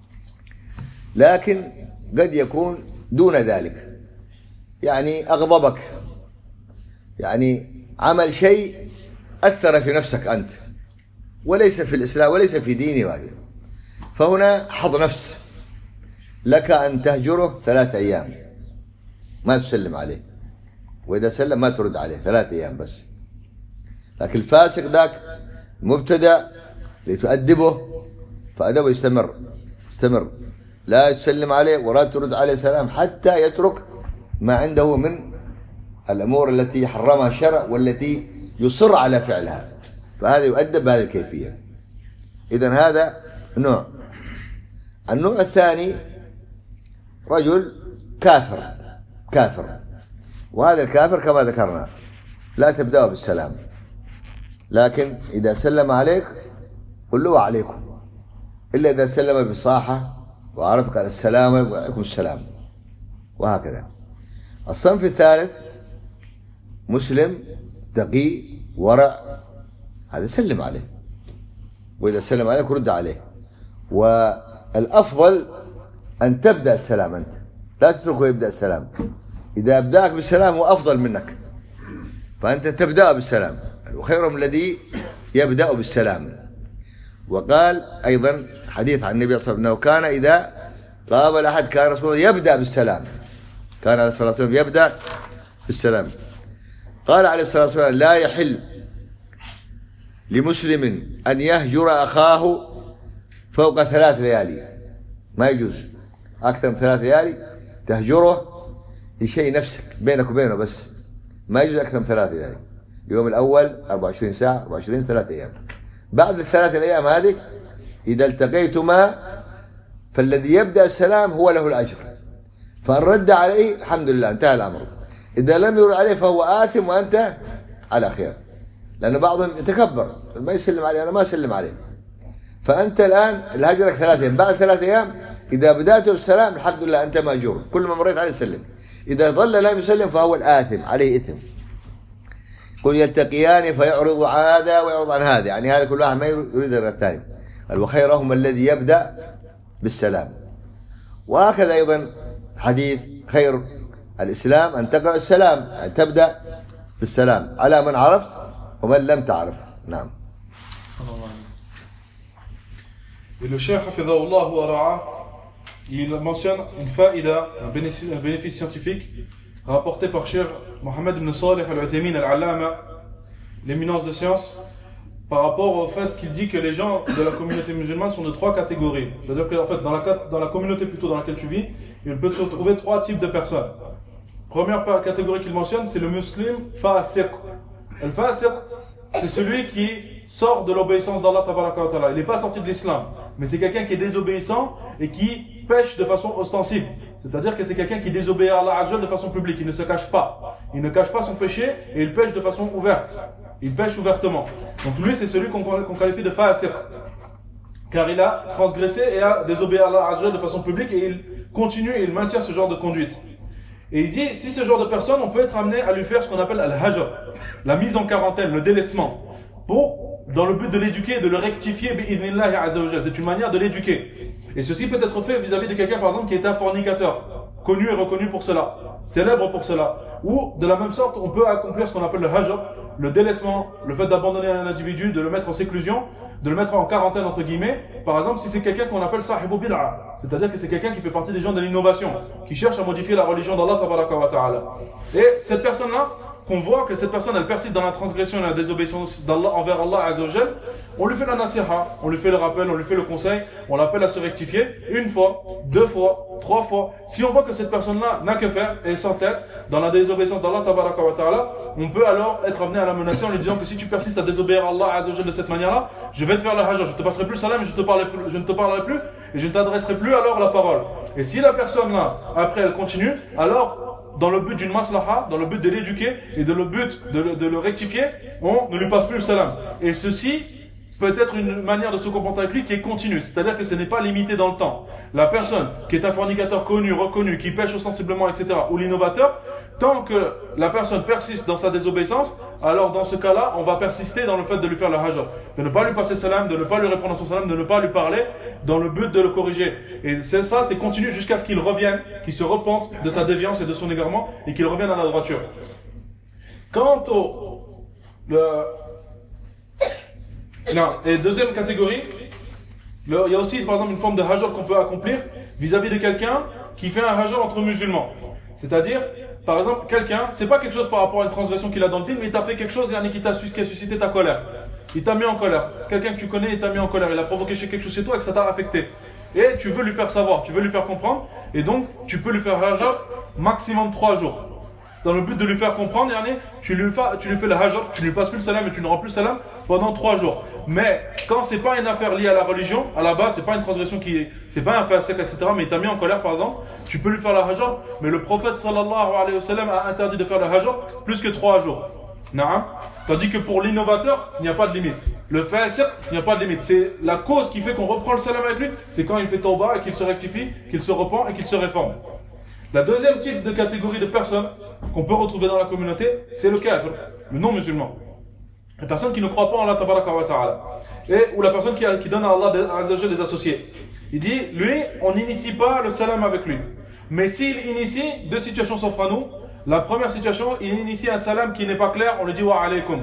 لكن قد يكون دون ذلك، يعني أغضبك، يعني عمل شيء أثر في نفسك أنت وليس في الإسلام وليس في ديني وهذا، فهنا حظ نفس، لك أن تهجره 3 أيام ما تسلم عليه، وإذا سلم ما ترد عليه 3 أيام بس. لكن الفاسق ذاك مبتدع لتؤدبه فأدبه يستمر، لا تسلم عليه ولا ترد عليه سلام حتى يترك ما عنده من الأمور التي حرمها الشرع والتي يصر على فعلها، فهذا يؤدب بهذه الكيفية. إذن هذا نوع. النوع الثاني رجل كافر، وهذا الكافر كما ذكرنا لا تبدأ بالسلام، لكن إذا سلم عليك قل له وعليكم، إلا إذا سلم بالصاحة وعرفك على السلام وعليكم السلام، وهكذا. الصنف الثالث مسلم تقي ورع، هذا سلم عليه، وإذا سلم عليك رد عليه، والأفضل أن تبدأ السلام أنت، لا تتركه يبدأ السلام. إذا أبدأك بالسلام هو أفضل منك، فأنت تبدأ بالسلام، وخيرهم الذي يبدأ بالسلام. وقال أيضا حديث عن النبي صلى الله عليه وسلم كان إذا قابل أحد كان رسول الله يبدأ بالسلام، كان عليه الصلاة والسلام يبدأ بالسلام. قال عليه الصلاة والسلام لا يحل لمسلم أن يهجر أخاه فوق 3 ليالي، ما يجوز أكثر من 3 ليالي تهجره لشيء نفسك بينك وبينه بس، ما يجوز أكثر من 3 ليالي. اليوم الأول 24 ساعة، 24 3 أيام. بعد ال3 أيام هذه إذا التقيتما فالذي يبدأ السلام هو له الأجر، فإن رد عليه الحمد لله انتهى الأمر، إذا لم يرد عليه فهو آثم وأنت على خير، لأن بعضهم يتكبر ما يسلم عليه، أنا ما أسلم عليه. فأنت الآن الهجرك 3 أيام، بعد 3 أيام إذا بدأته بالسلام الحمد لله أنت مأجور، كل ما مريت عليه سلم، إذا ظل لا يسلم فهو الآثم عليه إثم. قل يلتقيان فيعرض عن هذا ويعرض عن هذا، يعني هذا كل واحد ما يريد غير الثاني، وخيرهم الذي يبدأ بالسلام. وهكذا أيضا حديث خير الإسلام أن تقرأ السلام، أن تبدأ بالسلام على من عرفت ومن لم تعرف. نعم. Et le cheikh hafidhahullah wa ra'a, il mentionne une faïda, un bénéfice scientifique rapporté par Cheikh Mohammed ibn Salih al-Uthaymin al-Allama, l'éminence de science, par rapport au fait qu'il dit que les gens de la communauté musulmane sont de 3 catégories. C'est-à-dire qu'en fait, dans la communauté plutôt dans laquelle tu vis, il peut se retrouver 3 types de personnes. Première catégorie qu'il mentionne, c'est le muslim fasiq. Le fasiq, c'est celui qui sort de l'obéissance d'Allah tabaraka wa ta'ala. Il n'est pas sorti de l'islam, mais c'est quelqu'un qui est désobéissant et qui pêche de façon ostensible. C'est-à-dire que c'est quelqu'un qui désobéit à Allah Azza de façon publique, il ne se cache pas. Il ne cache pas son péché et il pêche de façon ouverte. Il pêche ouvertement. Donc lui, c'est celui qu'on qualifie de fasiq, car il a transgressé et a désobéi à Allah Azza de façon publique et il continue et il maintient ce genre de conduite. Et il dit, si ce genre de personne, on peut être amené à lui faire ce qu'on appelle al-hajr, la mise en quarantaine, le délaissement, dans le but de l'éduquer et de le rectifier, bi'idhnillahi azza wa jalla. C'est une manière de l'éduquer. Et ceci peut être fait vis-à-vis de quelqu'un, par exemple, qui est un fornicateur, connu et reconnu pour cela, célèbre pour cela. Ou, de la même sorte, on peut accomplir ce qu'on appelle le hajr, le délaissement, le fait d'abandonner un individu, de le mettre en séclusion, de le mettre en quarantaine entre guillemets. Par exemple, si c'est quelqu'un qu'on appelle sahibu bid'a, c'est-à-dire que c'est quelqu'un qui fait partie des gens de l'innovation, qui cherche à modifier la religion d'Allah tabaraka wa ta'ala. Et cette personne-là, qu'on voit que cette personne elle persiste dans la transgression et la désobéissance d'Allah envers Allah Azza wa Jal, on lui fait la nasiha, on lui fait le rappel, on lui fait le conseil, on l'appelle à se rectifier une fois, deux fois, trois fois. Si on voit que cette personne-là n'a que faire et sans tête dans la désobéissance d'Allah Tabaraka wa Ta'ala, on peut alors être amené à la menacer en lui disant que si tu persistes à désobéir à Allah Azza wa Jal de cette manière-là, je vais te faire le hajj, je te passerai plus le salam et je ne te parlerai plus et je ne t'adresserai plus alors la parole. Et si la personne-là, après elle continue, alors dans le but d'une maslaha, dans le but de l'éduquer et dans le but de le rectifier, on ne lui passe plus le salam. Et ceci peut être une manière de se comporter avec lui qui est continue, c'est-à-dire que ce n'est pas limité dans le temps. La personne qui est un fornicateur connu, reconnu, qui pêche ostensiblement, etc., ou l'innovateur, tant que la personne persiste dans sa désobéissance, alors dans ce cas-là, on va persister dans le fait de lui faire le hajr, de ne pas lui passer salam, de ne pas lui répondre à son salam, de ne pas lui parler, dans le but de le corriger. Et ça, c'est continu jusqu'à ce qu'il revienne, qu'il se repente de sa déviance et de son égarement, et qu'il revienne à la droiture. Quant non. Et deuxième catégorie, il y a aussi par exemple une forme de hajr qu'on peut accomplir vis-à-vis de quelqu'un qui fait un hajr entre musulmans. C'est-à-dire, par exemple, quelqu'un, c'est pas quelque chose par rapport à une transgression qu'il a dans le dîn, mais il t'a fait quelque chose qui a suscité ta colère. Il t'a mis en colère. Quelqu'un que tu connais, il t'a mis en colère. Il a provoqué quelque chose chez toi et que ça t'a affecté. Et tu veux lui faire savoir, tu veux lui faire comprendre, et donc tu peux lui faire hajr maximum 3 jours. Dans le but de lui faire comprendre, tu lui fais le hajr, tu lui passes plus le salam et tu ne rends plus le salam pendant 3 jours. Mais quand c'est pas une affaire liée à la religion, à la base, c'est pas une transgression c'est pas un fasik, etc., mais il t'a mis en colère par exemple, tu peux lui faire le hajr, mais le prophète sallallahu alayhi wa sallam a interdit de faire le hajr plus que 3 jours. Naam. Tandis que pour l'innovateur, il n'y a pas de limite. Le fasik, il n'y a pas de limite. C'est la cause qui fait qu'on reprend le salam avec lui, c'est quand il fait tawbah et qu'il se rectifie, qu'il se repent et qu'il se réforme. La deuxième type de catégorie de personnes qu'on peut retrouver dans la communauté, c'est le kafir, le non-musulman. La personne qui ne croit pas en Allah Tabaraka wa Ta'ala. Ou la personne qui donne à Allah Azza wa Jal des associés. Il dit, lui, on n'initie pas le salam avec lui. Mais s'il initie, 2 situations s'offrent à nous. La première situation, il initie un salam qui n'est pas clair, on lui dit wa alaykum.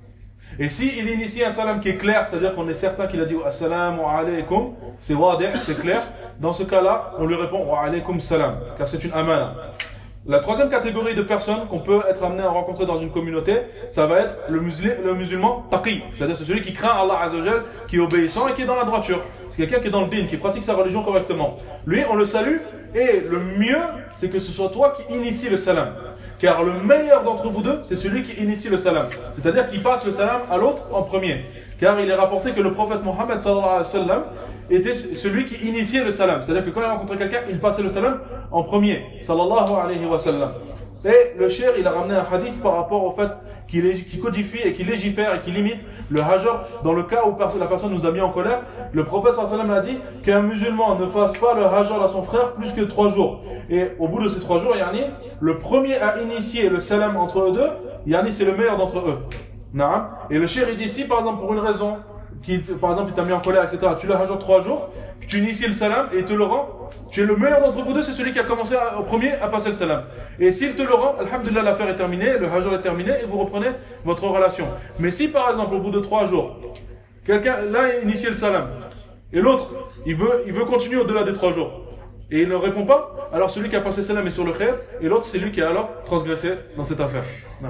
Et s'il initie un salam qui est clair, c'est-à-dire qu'on est certain qu'il a dit assalamu alaykum, c'est wadih, c'est clair, dans ce cas-là, on lui répond wa alaykum salam, car c'est une amana. La troisième catégorie de personnes qu'on peut être amené à rencontrer dans une communauté, ça va être le musulman taqi, c'est-à-dire c'est celui qui craint Allah Azza wa Jal, qui est obéissant et qui est dans la droiture. C'est quelqu'un qui est dans le din, qui pratique sa religion correctement. Lui, on le salue, et le mieux, c'est que ce soit toi qui initie le salam. Car le meilleur d'entre vous deux, c'est celui qui initie le salam. C'est-à-dire qui passe le salam à l'autre en premier. Car il est rapporté que le prophète Mohammed sallallahu alayhi wa sallam était celui qui initiait le salam. C'est-à-dire que quand il rencontrait quelqu'un, il passait le salam en premier. Sallallahu alayhi wa sallam. Et le cheikh, il a ramené un hadith par rapport au fait qu'il codifie et qu'il légifère et qu'il limite le hajr dans le cas où la personne nous a mis en colère. Le prophète sallallahu alayhi wa sallam a dit qu'un musulman ne fasse pas le hajr à son frère plus que 3 jours. Et au bout de ces 3 jours, le premier à initier le salam entre eux deux, c'est le meilleur d'entre eux. Et le cheikh il dit ici, par exemple, pour une raison, par exemple, il t'a mis en colère, etc., tu le hajr 3 jours, tu inities le salam et il te le rend, tu es le meilleur d'entre vous deux, c'est celui qui a commencé au premier à passer le salam. Et s'il te le rend, alhamdulillah, l'affaire est terminée, le hajr est terminé et vous reprenez votre relation. Mais si par exemple, au bout de 3 jours, quelqu'un, là, initie le salam, et l'autre, il veut continuer au-delà des 3 jours, et il ne répond pas, alors celui qui a passé le salam est sur le khair, et l'autre, c'est lui qui a alors transgressé dans cette affaire. Non,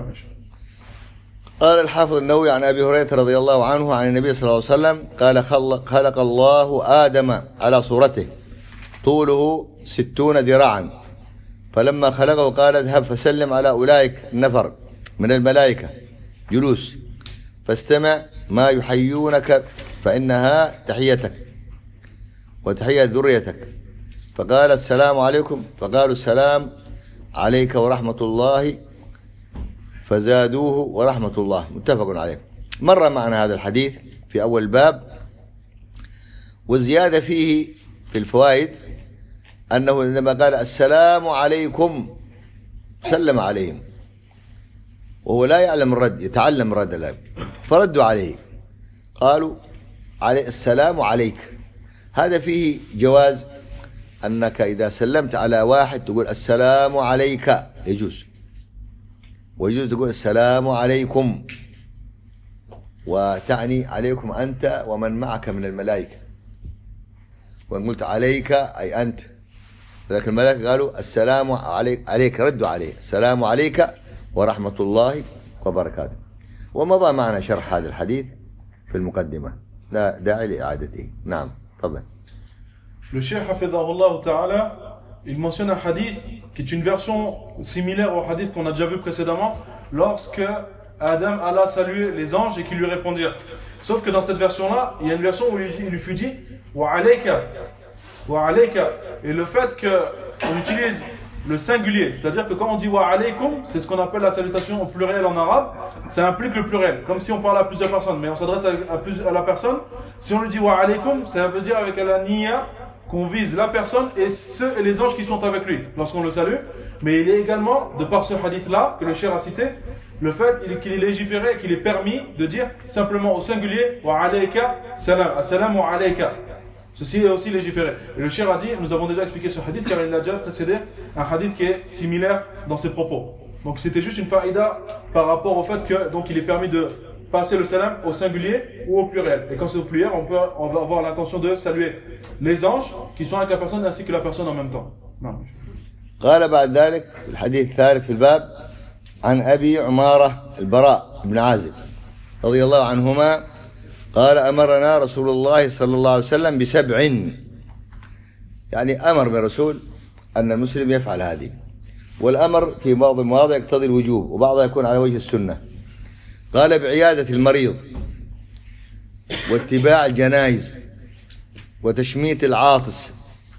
قال الحافظ النووي عن أبي هريرة رضي الله عنه عن النبي صلى الله عليه وسلم قال خلق الله آدم على صورته طوله 60 ذراعا فلما خلقه قال اذهب فسلم على أولئك النفر من الملائكة جلوس فاستمع ما يحيونك فإنها تحيتك وتحية ذريتك فقال السلام عليكم فقالوا السلام عليك ورحمة الله فزادوه ورحمة الله متفق عليه. مر معنا هذا الحديث في أول الباب والزيادة فيه في الفوائد أنه عندما قال السلام عليكم سلم عليهم وهو لا يعلم الرد يتعلم الرد الآن فردوا عليه قالوا السلام عليك. هذا فيه جواز أنك إذا سلمت على واحد تقول السلام عليك يجوز ويجوز تقول السلام عليكم وتعني عليكم أنت ومن معك من الملائكة وإن قلت عليك أي أنت لكن الملائكة قالوا السلام عليك ردوا عليه السلام عليك ورحمة الله وبركاته. ومضى معنا شرح هذا الحديث في المقدمة، لا داعي لإعادته. نعم تفضل. Le Cheikh Hafidahullah Ta'ala, il mentionne un hadith qui est une version similaire au hadith qu'on a déjà vu précédemment, lorsque Adam alla saluer les anges et qu'ils lui répondirent. Sauf que dans cette version-là, il y a une version où il lui fut dit wa alayka. Et le fait qu'on utilise le singulier, c'est-à-dire que quand on dit wa alaykum, c'est ce qu'on appelle la salutation au pluriel en arabe, ça implique le pluriel, comme si on parle à plusieurs personnes, mais on s'adresse à la personne. Si on lui dit wa alaykum, ça veut dire avec la niya qu'on vise la personne et les anges qui sont avec lui lorsqu'on le salue. Mais il est également, de par ce hadith-là que le cheikh a cité, le fait qu'il est légiféré et qu'il est permis de dire simplement au singulier wa alayka salam, assalamu alayka. Ceci est aussi légiféré. Et le cheikh a dit, nous avons déjà expliqué ce hadith car il a déjà précédé un hadith qui est similaire dans ses propos. Donc c'était juste une faïda par rapport au fait que donc il est permis de passer le salam au singulier ou au pluriel. Et quand c'est au pluriel, on va avoir l'intention de saluer les anges qui sont avec la personne ainsi que la personne en même temps. Non. قال بعد ذلك الحديث الثالث في الباب عن أبي عمارة البراء بن عازب رضي الله عنهما قال أمرنا رسول الله صلى الله عليه وسلم بسبع، يعني أمر من الرسول أن المسلم يفعل هذه، والأمر في بعض المواضع يقتضي الوجوب وبعضها يكون على وجه السنة. قال بعيادة المريض واتباع الجنائز وتشميت العاطس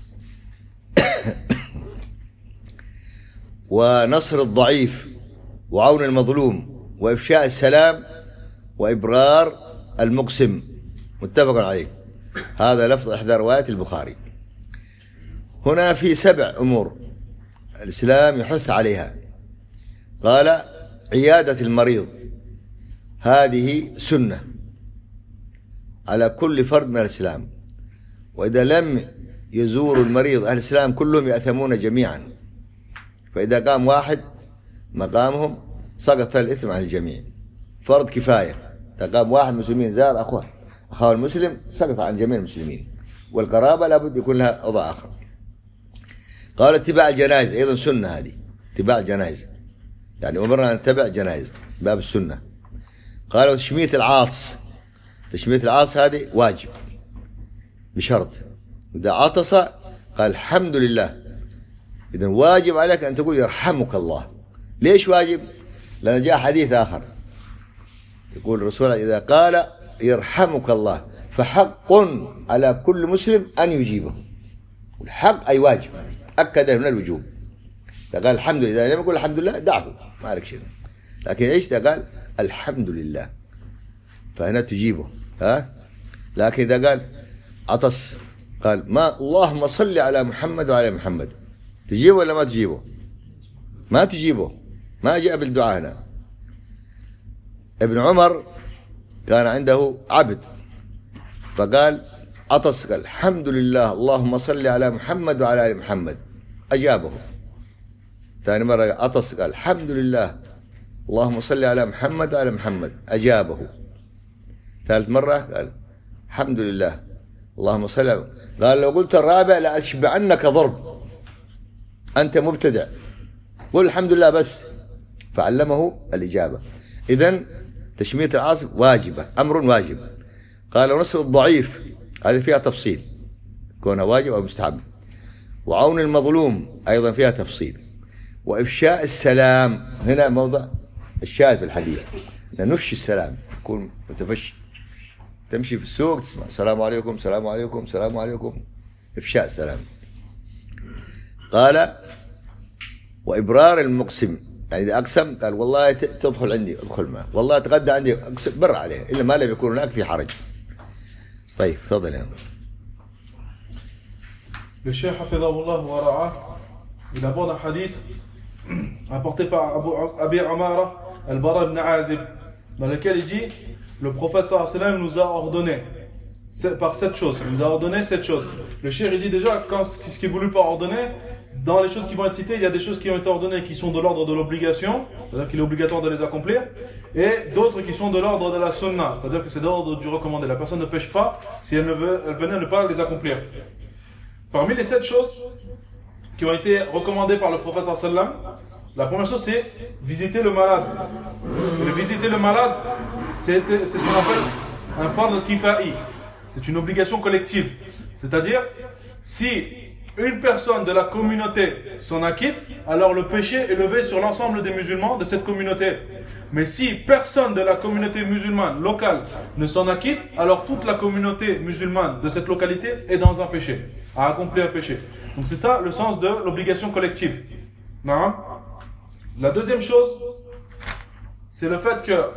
ونصر الضعيف وعون المظلوم وإفشاء السلام وإبرار المقسم، متفق عليه. هذا لفظ إحدى روايات البخاري. هنا في 7 أمور الإسلام يحث عليها. قال عيادة المريض، هذه سنة على كل فرد من الإسلام، وإذا لم يزور المريض أهل الإسلام كلهم يأثمون جميعا، فإذا قام واحد مقامهم سقط الإثم عن الجميع. فرض كفاية، إذا قام واحد مسلمين زار أخاه المسلم سقط عن جميع المسلمين، والقرابة لابد يكون لها وضع آخر. قال اتباع الجنائز أيضا سنة، هذه اتباع الجنائز، يعني أمرنا أن نتبع جنائز باب السنة. قالوا تشميت العاطس، تشميت العاطس هذه واجب بشرط إذا عطس قال الحمد لله، إذن واجب عليك أن تقول يرحمك الله. ليش واجب؟ لأن جاء حديث آخر يقول الرسول إذا قال يرحمك الله فحق على كل مسلم أن يجيبه. الحق أي واجب، أكد هنا الوجوب. إذا قال الحمد لله، إذا لم يقول الحمد لله دعه ما عليك شيء، لكن إيش إذا قال الحمد لله فهنا تجيبه. لكن إذا قال عطس قال ما اللهم صل على محمد وعلى محمد، تجيبه ولا ما تجيبه؟ ما تجيبه، ما جاء بالدعاء هنا. ابن عمر كان عنده عبد فقال عطس قال الحمد لله اللهم صل على محمد وعلى آل محمد، أجابه. ثاني مرة عطس قال الحمد لله اللهم صل على محمد وعلى محمد، أجابه. ثالث مرة قال الحمد لله اللهم صل على، قال لو قلت الرابع لأشبعنك ضرب، أنت مبتدع، قل الحمد لله بس. فعلمه الإجابة. إذن تشميت العاصف واجبة، أمر واجب. قال ونصر الضعيف، هذه فيها تفصيل كونها واجب أو مستحب. وعون المظلوم أيضا فيها تفصيل. وإفشاء السلام، هنا موضع الشاهد في الحديث، نفشي السلام، يكون متفشي، تمشي في السوق تسمع السلام عليكم السلام عليكم السلام عليكم، إفشاء السلام. قال وإبرار المقسم، يعني إذا أقسم قال والله تدخل عندي ادخل معه، والله تغدى عندي أقسم بر عليه، إلا ما لم يكون هناك في حرج. طيب تفضل يا Le Cheikh Hafidahullah wa Ra'ah, il aborde un hadith apporté par Abi Umara al-Bara ibn Azib, dans lequel il dit le prophète sallallahu alayhi wa sallam nous a ordonné par 7 choses, il nous a ordonné 7 choses. Le Cheikh il dit déjà ce qui est voulu par ordonner, dans les choses qui vont être citées, il y a des choses qui ont été ordonnées qui sont de l'ordre de l'obligation, c'est-à-dire qu'il est obligatoire de les accomplir, et d'autres qui sont de l'ordre de la sunna, c'est-à-dire que c'est de l'ordre du recommandé. La personne ne pêche pas si elle venait ne pas les accomplir. Parmi les 7 choses qui ont été recommandées par le prophète sallallahu alayhi wa sallam, La première chose, c'est visiter le malade. Et visiter le malade, c'est ce qu'on appelle un fard kifa'i. C'est une obligation collective. C'est-à-dire, si une personne de la communauté s'en acquitte, alors le péché est levé sur l'ensemble des musulmans de cette communauté. Mais si personne de la communauté musulmane locale ne s'en acquitte, alors toute la communauté musulmane de cette localité est dans un péché, a accompli un péché. Donc c'est ça le sens de l'obligation collective. Non. La deuxième chose, c'est le fait que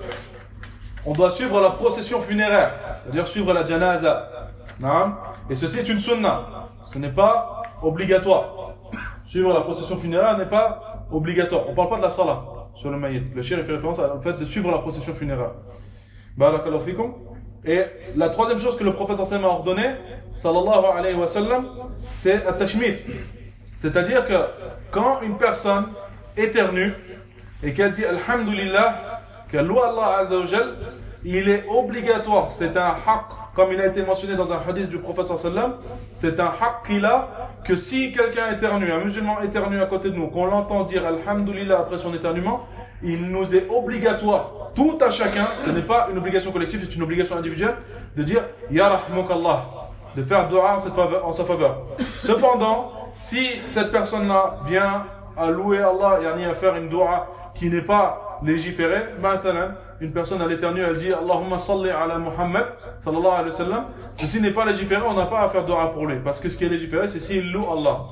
on doit suivre la procession funéraire, c'est-à-dire suivre la janaza. Non. Et ceci est une sunna, ce n'est pas obligatoire. Suivre la procession funéraire n'est pas obligatoire. On ne parle pas de la salat sur le mayyit. Le cheikh fait référence au fait de suivre la procession funéraire. Barakallahu fikum. Et la troisième chose que le prophète sallallahu a ordonné, sallallahu alayhi wa sallam, c'est at-tashmit. C'est-à-dire que quand une personne éternue et qu'elle dit alhamdulillah, qu'elle loue Allah azza wa jal, il est obligatoire, c'est un haqq, comme il a été mentionné dans un hadith du prophète sallallahu alayhi wa sallam, c'est un haqq qu'il a, que si quelqu'un éternue, un musulman éternue à côté de nous, qu'on l'entend dire alhamdulillah après son éternuement, il nous est obligatoire, tout à chacun, ce n'est pas une obligation collective, c'est une obligation individuelle, de dire ya rahmukallah, de faire dua en sa faveur. Cependant, si cette personne-là vient à louer Allah, yani à faire une dua qui n'est pas légiférée, maintenant, une personne à l'éternue, elle dit Allahumma salli ala Muhammad, sallallahu alayhi wa sallam, ceci n'est pas légiféré, on n'a pas à faire dua pour lui, parce que ce qui est légiféré, c'est s'il loue Allah.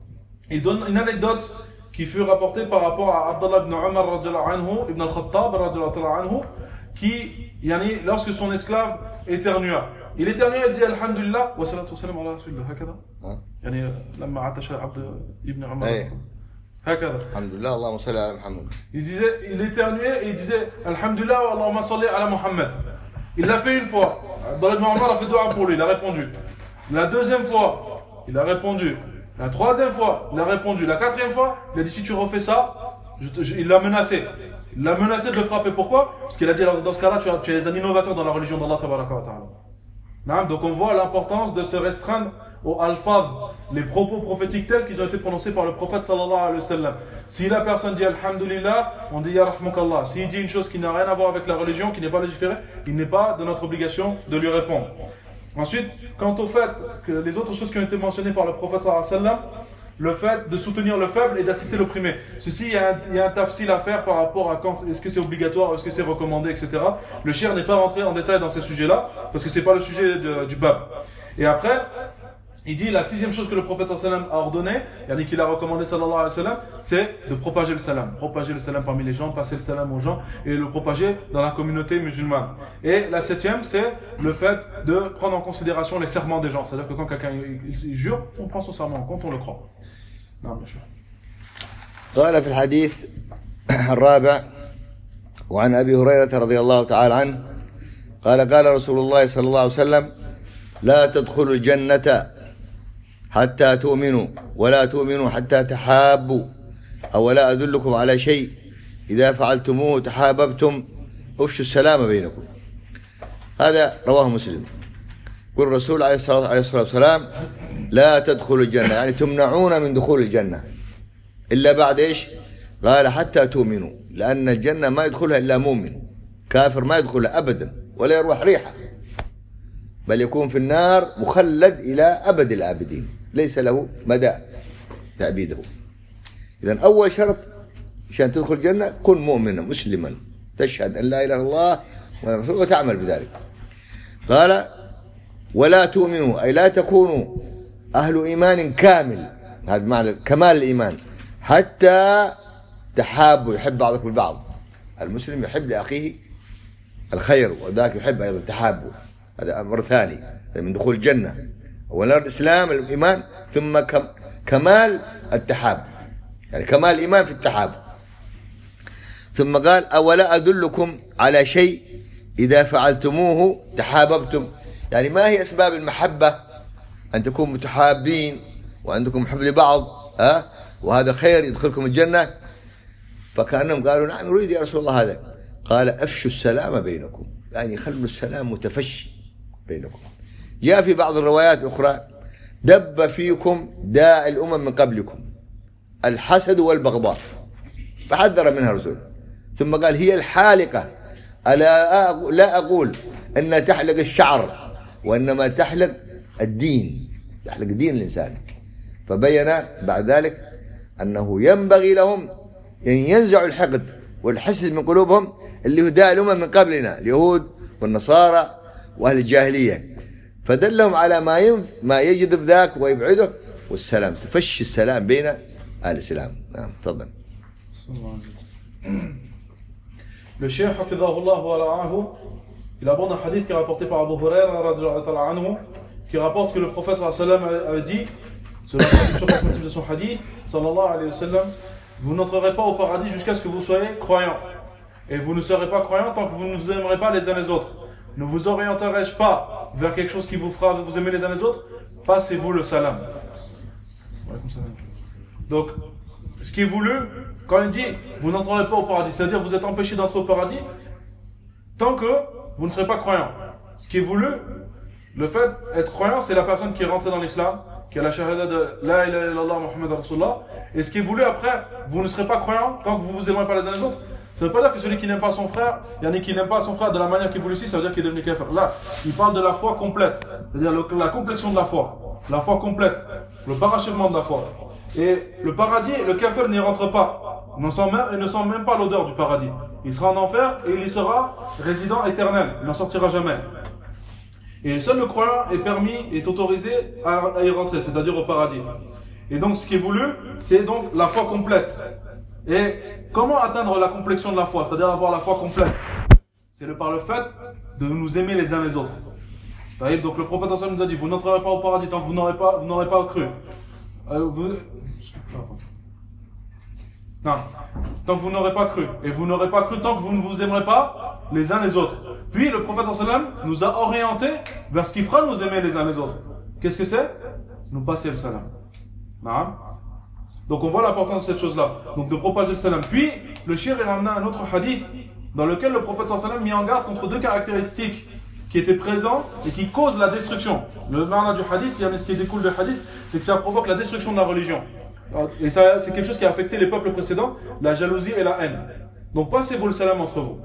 Il donne une anecdote qui fut rapportée par rapport à Abdullah ibn Umar radhiyallahu anhu, ibn al-Khattab radhiyallahu anhu, qui, yani, lorsque son esclave éternua, il éternua et dit alhamdulillah wa salatu wa salam ala rasulillah, hakada, yani, lamma atasha Abd ibn Umar. Alhamdulillah, Allahumma salli ala Muhammad. Il éternuait et il disait Alhamdulillah wa Allahumma salli ala Muhammad. Il l'a fait une fois. Abdullah ibn Umar a fait dua pour lui, il a répondu. La deuxième fois, il a répondu. La troisième fois, il a répondu. La quatrième fois, il a dit si tu refais ça, il l'a menacé. Il l'a menacé de le frapper. Pourquoi? Parce qu'il a dit dans ce cas-là, tu es un innovateur dans la religion d'Allah tabaraka wa ta'ala. Donc on voit l'importance de se restreindre aux alfaz, les propos prophétiques tels qu'ils ont été prononcés par le prophète sallallahu alayhi wa sallam. Si la personne dit alhamdulillah, on dit ya rahmukallah. S'il dit une chose qui n'a rien à voir avec la religion, qui n'est pas légiférée, il n'est pas de notre obligation de lui répondre. Ensuite, quant au fait que les autres choses qui ont été mentionnées par le prophète sallallahu alayhi wa sallam, le fait de soutenir le faible et d'assister l'opprimé. Ceci, il y a un tafsil à faire par rapport à quand est-ce que c'est obligatoire, est-ce que c'est recommandé, etc. Le cheikh n'est pas rentré en détail dans ces sujets-là, parce que c'est pas le sujet du bab. Et après, il dit la sixième chose que le prophète sallallahu alayhi wa sallam a ordonné, yani qu'il a recommandé sallallahu alayhi wa sallam, c'est de propager le salam. Propager le salam parmi les gens, passer le salam aux gens et le propager dans la communauté musulmane. Et la septième, c'est le fait de prendre en considération les serments des gens. C'est-à-dire que quand quelqu'un il jure, on prend son serment en compte, on le croit. Non, bien sûr. قال في الحديث الرابع وعن أبي هريرة رضي الله تعالى عنه قال رسول الله صلى الله عليه وسلم لا تدخلوا الجنة حتى تؤمنوا ولا تؤمنوا حتى تحابوا أولا أدلكم على شيء إذا فعلتموه تحاببتم أفشوا السلام بينكم. هذا رواه مسلم. يقول الرسول عليه الصلاة والسلام لا تدخلوا الجنة، يعني تمنعون من دخول الجنة إلا بعد إيش؟ قال حتى تؤمنوا، لأن الجنة ما يدخلها إلا مؤمن، كافر ما يدخلها أبدا ولا يروح ريحة، بل يكون في النار مخلد إلى أبد الآبدين، ليس له مدى تأبيده. إذن أول شرط عشان تدخل الجنة كن مؤمنا مسلما، تشهد أن لا إله إلا الله وتعمل بذلك. قال ولا تؤمنوا، أي لا تكونوا أهل إيمان كامل، هذا معنى كمال الإيمان، حتى تحابوا، يحب بعضكم البعض. المسلم يحب لأخيه الخير وذاك يحب أيضا تحابوا، هذا أمر ثاني من دخول الجنة. أولا الإسلام الإيمان ثم كمال التحاب، يعني كمال الإيمان في التحاب. ثم قال أولا أدلكم على شيء إذا فعلتموه تحاببتم، يعني ما هي أسباب المحبة؟ أن تكونوا متحابين وعندكم حب لبعض، وهذا خير يدخلكم الجنة. فكأنهم قالوا نعم نريد يا رسول الله هذا. قال أفشوا السلام بينكم، يعني خلوا السلام متفشي بينكم. جاء في بعض الروايات الأخرى دب فيكم داء الأمم من قبلكم الحسد والبغضاء، فحذر منها الرسول. ثم قال هي الحالقة، لا أقول أن تحلق الشعر، وإنما تحلق الدين، تحلق دين الإنسان. فبين بعد ذلك أنه ينبغي لهم أن ينزعوا الحقد والحسد من قلوبهم اللي هو داء الأمم من قبلنا، اليهود والنصارى وأهل الجاهلية، فدلهم على ما يجذب ذاك ويبعده، والسلام، تفشي السلام بين أهل الإسلام. نعم تفضل. Le cheikh hafidhahullah wa ra'ahu, il aborde un hadith qui est rapporté par Abu Huraira qui rapporte que le prophète sallallahu alayhi wa sallam a dit, selon la traduction par de son hadith, sallallahu alayhi wa sallam, vous n'entrerez pas au paradis jusqu'à ce que vous soyez croyants. Et vous ne serez pas croyants tant que vous ne vous aimerez pas les uns les autres. Ne vous orienterai-je pas vers quelque chose qui vous fera vous aimer les uns les autres? Passez-vous le salam. Donc, ce qui est voulu, quand il dit vous n'entrerez pas au paradis, c'est-à-dire vous êtes empêchés d'entrer au paradis tant que vous ne serez pas croyants. Ce qui est voulu, le fait d'être croyant, c'est la personne qui est rentrée dans l'islam, qui a la shahada de la ilaha illallah Muhammad Rasulullah. Et ce qui est voulu après, vous ne serez pas croyants tant que vous vous aimerez pas les uns les autres. Ça ne veut pas dire que celui qui n'aime pas son frère, il y en a qui n'aime pas son frère de la manière qu'il voulait ici, ça veut dire qu'il est devenu kafir. Là, il parle de la foi complète, c'est-à-dire la complétion de la foi complète, le parachèvement de la foi. Et le paradis, le kafir n'y rentre pas, il ne sent même pas l'odeur du paradis. Il sera en enfer et il y sera résident éternel, il n'en sortira jamais. Et seul le croyant est permis, est autorisé à y rentrer, c'est-à-dire au paradis. Et donc ce qui est voulu, c'est donc la foi complète. Et comment atteindre la complexion de la foi, c'est-à-dire avoir la foi complète? C'est par le fait de nous aimer les uns les autres. Donc le prophète sallallahu nous a dit, vous n'entrerez pas au paradis tant que vous n'aurez pas cru. Non, tant que vous n'aurez pas cru. Et vous n'aurez pas cru tant que vous ne vous aimerez pas les uns les autres. Puis le prophète sallallahu nous a orientés vers ce qui fera nous aimer les uns les autres. Qu'est-ce que c'est? Nous passer le salam. Non. Donc on voit l'importance de cette chose-là, donc de propager le salam. Puis le cheikh il a amené un autre hadith dans lequel le prophète sallallahu alayhi wa sallam mis en garde contre deux caractéristiques qui étaient présentes et qui causent la destruction. Le ma'na du hadith, ce qui découle du hadith, c'est que ça provoque la destruction de la religion. Et ça, c'est quelque chose qui a affecté les peuples précédents, la jalousie et la haine. Donc passez-vous le salam entre vous.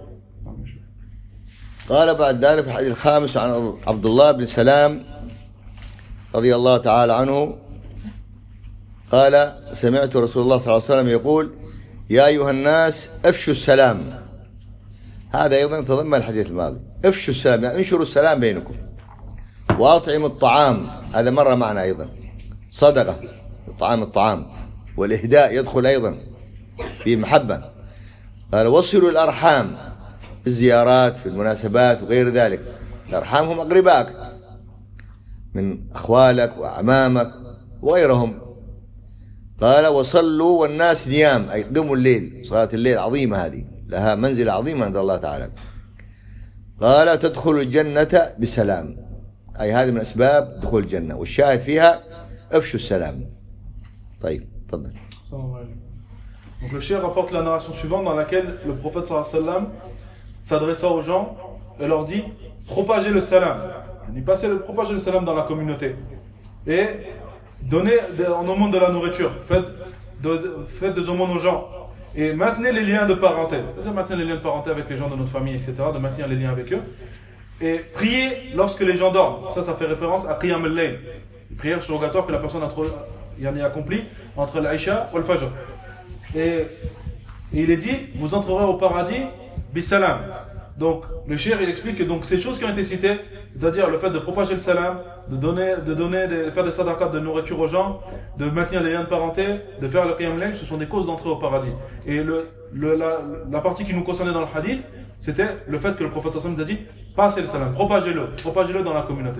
قال بعد ذلك في الحديث الخامس عن عبد الله بن سلام رضي الله تعالى عنه قال سمعت رسول الله صلى الله عليه وسلم يقول يا أيها الناس افشوا السلام. هذا أيضا تضمن الحديث الماضي. افشوا السلام يعني انشروا السلام بينكم وأطعموا الطعام، هذا مرة معنا أيضا صدقة إطعام الطعام، والإهداء يدخل أيضا في محبة. قال وصلوا الأرحام في الزيارات في المناسبات وغير ذلك. الأرحام هم أقربائك من أخوالك وأعمامك وغيرهم. قال وصلوا والناس نيام، أي قموا الليل، صلاة الليل عظيمة، هذه لها منزلة عظيمة عند الله تعالى. قال تدخل الجنة بسلام، أي هذه من أسباب دخول الجنة، والشاهد فيها افشوا السلام. طيب تفضل. Donc le cheikh rapporte la narration suivante dans laquelle le prophète sallallahu alayhi wa sallam s'adressant aux gens et leur dit propagez le salam, propagez le salam dans la communauté et donnez en aumône de la nourriture, faites des aumônes aux gens et maintenez les liens de parenté, c'est-à-dire maintenez les liens de parenté avec les gens de notre famille, etc., de maintenir les liens avec eux, et priez lorsque les gens dorment. Ça fait référence à Qiyam al-Layl, une prière surrogatoire que la personne a accomplie entre l'Aïcha et le Fajr. Et il est dit, vous entrerez au paradis bisalam. Donc le cheikh il explique que donc, ces choses qui ont été citées, c'est-à-dire le fait de propager le salam, de faire des sadaqat de nourriture aux gens, de maintenir les liens de parenté, de faire le qiyam al-layl, ce sont des causes d'entrée au paradis. Et la partie qui nous concernait dans le hadith, c'était le fait que le prophète sallallahu alayhi wa sallam nous a dit passez le salam, propagez-le dans la communauté.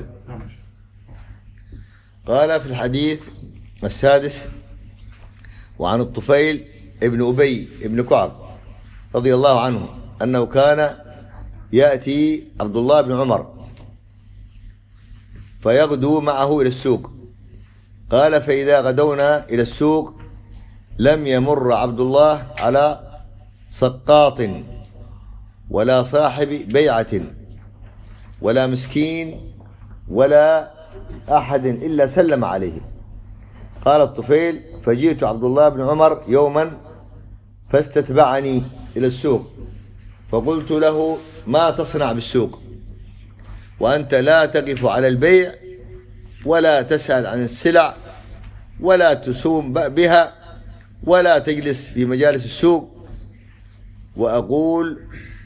قال في الحديث السادس وعن الطفيل ابن أبي ابن كعب رضي الله عنه أنه كان يأتي عبد الله بن عمر فيغدو معه إلى السوق. قال فإذا غدونا إلى السوق لم يمر عبد الله على سقاط ولا صاحب بيعة ولا مسكين ولا أحد إلا سلم عليه. قال الطفيل فجئت عبد الله بن عمر يوما فاستتبعني إلى السوق، فقلت له: ما تصنع بالسوق وأنت لا تقف على البيع ولا تسأل عن السلع ولا تسوم بها ولا تجلس في مجالس السوق، وأقول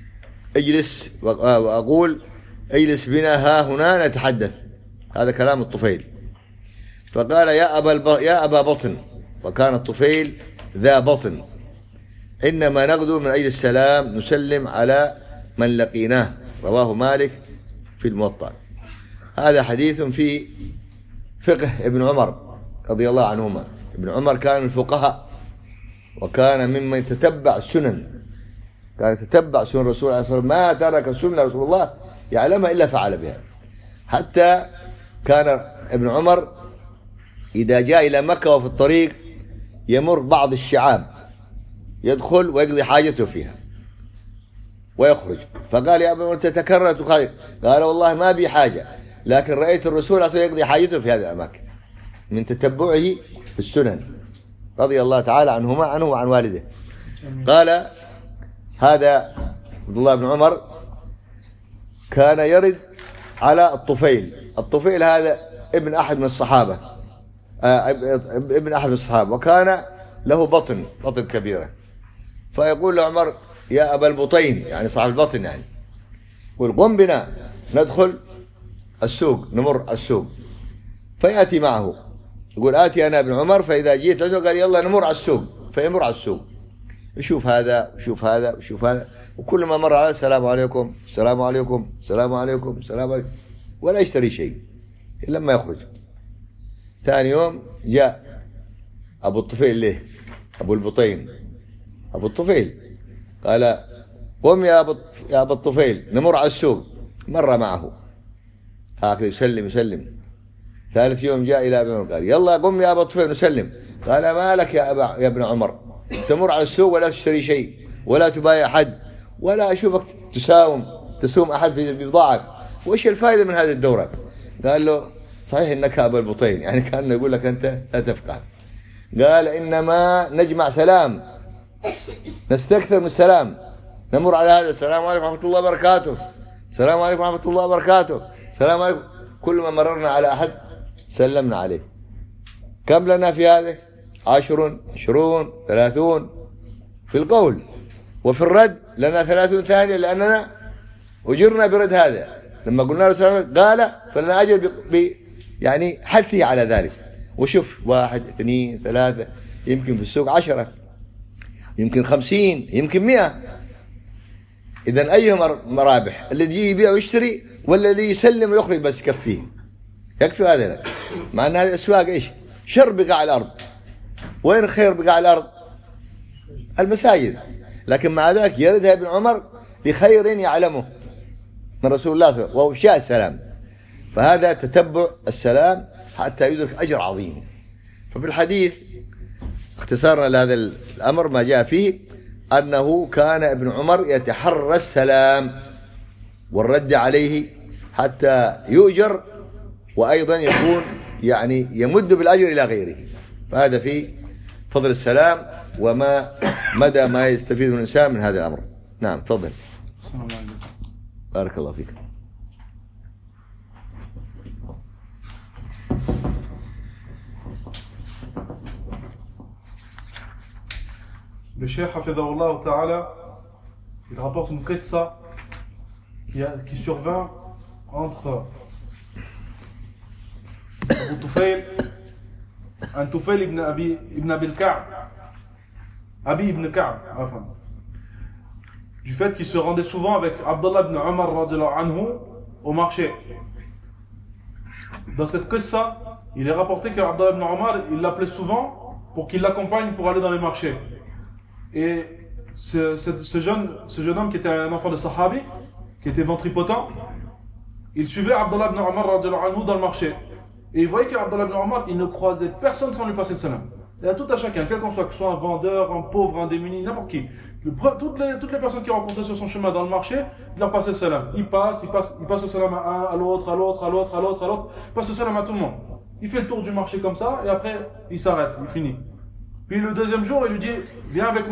اجلس بنا ها هنا نتحدث. هذا كلام الطفيل. فقال: يا أبا بطن، وكان الطفيل ذا بطن، إنما نغدو من أجل السلام نسلم على من لقيناه. رواه مالك في الموطأ. هذا حديث في فقه ابن عمر رضي الله عنهما. ابن عمر كان من الفقهاء، وكان ممن تتبع السنن، كان يتتبع سنن الرسول عليه الصلاة والسلام، ما ترك سنة رسول الله يعلمها إلا فعل بها. حتى كان ابن عمر إذا جاء إلى مكة وفي الطريق يمر بعض الشعاب، يدخل ويقضي حاجته فيها ويخرج. فقال: يا أبا، أنت تكررت وخارج. قال: والله ما بي حاجة، لكن رأيت الرسول عليه الصلاة والسلام يقضي حاجته في هذه الأماكن من تتبعه السنن، رضي الله تعالى عنه وعن والده. قال: هذا عبد الله بن عمر كان يرد على الطفيل. الطفيل هذا ابن أحد من الصحابة، وكان له بطن كبيرة. فيقول له عمر: يا أبا البطين، يعني صاحب البطن، يعني يقول: قم بنا ندخل السوق، نمر السوق. فيأتي معه، يقول: آتي أنا ابن عمر، فإذا جيت عنده قال: يلا نمر على السوق. فيمر على السوق، يشوف هذا ويشوف هذا ويشوف هذا، وكل ما مر عليه: السلام عليكم، السلام عليكم، السلام عليكم، السلام عليكم، ولا يشتري شيء إلا لما يخرج. ثاني يوم جاء أبو الطفيل له، أبو البطين، أبو الطفيل، قال: قم يا أبو الطفيل نمر على السوق. مر معه هكذا يسلم. ثالث يوم جاء إلى ابن عمر قال: يلا قم يا أبو الطفيل نسلم. قال: ما لك يا ابن عمر، تمر على السوق ولا تشتري شيء ولا تبايع أحد ولا أشوفك تسوم أحد في بضاعك، وإيش الفائدة من هذه الدورة؟ قال له: صحيح إنك أبو البطين، يعني كأنه يقول لك أنت لا تفقه. قال: إنما نجمع سلام، نستكثر من السلام، نمر على هذا: السلام عليكم ورحمة الله وبركاته، السلام عليكم ورحمة الله وبركاته، السلام عليكم. كل ما مررنا على أحد سلمنا عليه. كم لنا في هذا؟ 10 20 30 في القول، وفي الرد لنا 30 ثانية، لأننا أجرنا برد هذا. لما قلنا له السلام قال: فلنا أجر يعني حثي على ذلك. وشوف 1 2 3، يمكن في السوق 10، يمكن 50، يمكن 100. إذن أيهما مرابح؟ الذي يجي يبيع ويشتري، ولا الذي يسلم ويخرج بس يكفيه؟ يكفي هذا لك. مع أن هذه الأسواق إيش؟ شر بقاع الأرض. وين خير بقاع الأرض؟ المساجد. لكن مع ذلك يردها ابن عمر لخير يعلمه من رسول الله صلى الله عليه وسلم، وإفشاء السلام. فهذا تتبع السلام حتى يدرك أجر عظيم. ففي الحديث اختصارنا لهذا الأمر ما جاء فيه أنه كان ابن عمر يتحرى السلام والرد عليه حتى يؤجر، وأيضا يكون يعني يمد بالأجر إلى غيره. فهذا في فضل السلام وما مدى ما يستفيد الإنسان من هذا الأمر. نعم تفضل. بارك الله فيك. Le Cheikh Hafidahullah Ta'ala, il rapporte une qissa qui survint entre Abu Tufayl, un Tufayl ibn Abi al-Ka'b, Abi ibn Ka'b, enfin, du fait qu'il se rendait souvent avec Abdullah ibn Umar radiallahu anhu au marché. Dans cette qissa, il est rapporté qu'Abdullah ibn Umar, il l'appelait souvent pour qu'il l'accompagne pour aller dans les marchés. Et ce jeune homme qui était un enfant de Sahabi, qui était ventripotent, il suivait Abdullah ibn Umar radiallahu anhu dans le marché. Et il voyait qu'Abdullah ibn Umar, il ne croisait personne sans lui passer le salam. Et à tout à chacun, quel qu'on soit, que ce soit un vendeur, un pauvre, un démuni, n'importe qui, toutes les personnes qu'il rencontrait sur son chemin dans le marché, il leur passait le salam. Il passe le salam à un, à l'autre, il passe le salam à tout le monde. Il fait le tour du marché comme ça, et après, il s'arrête, il finit. Puis le deuxième jour, il lui dit: viens avec moi.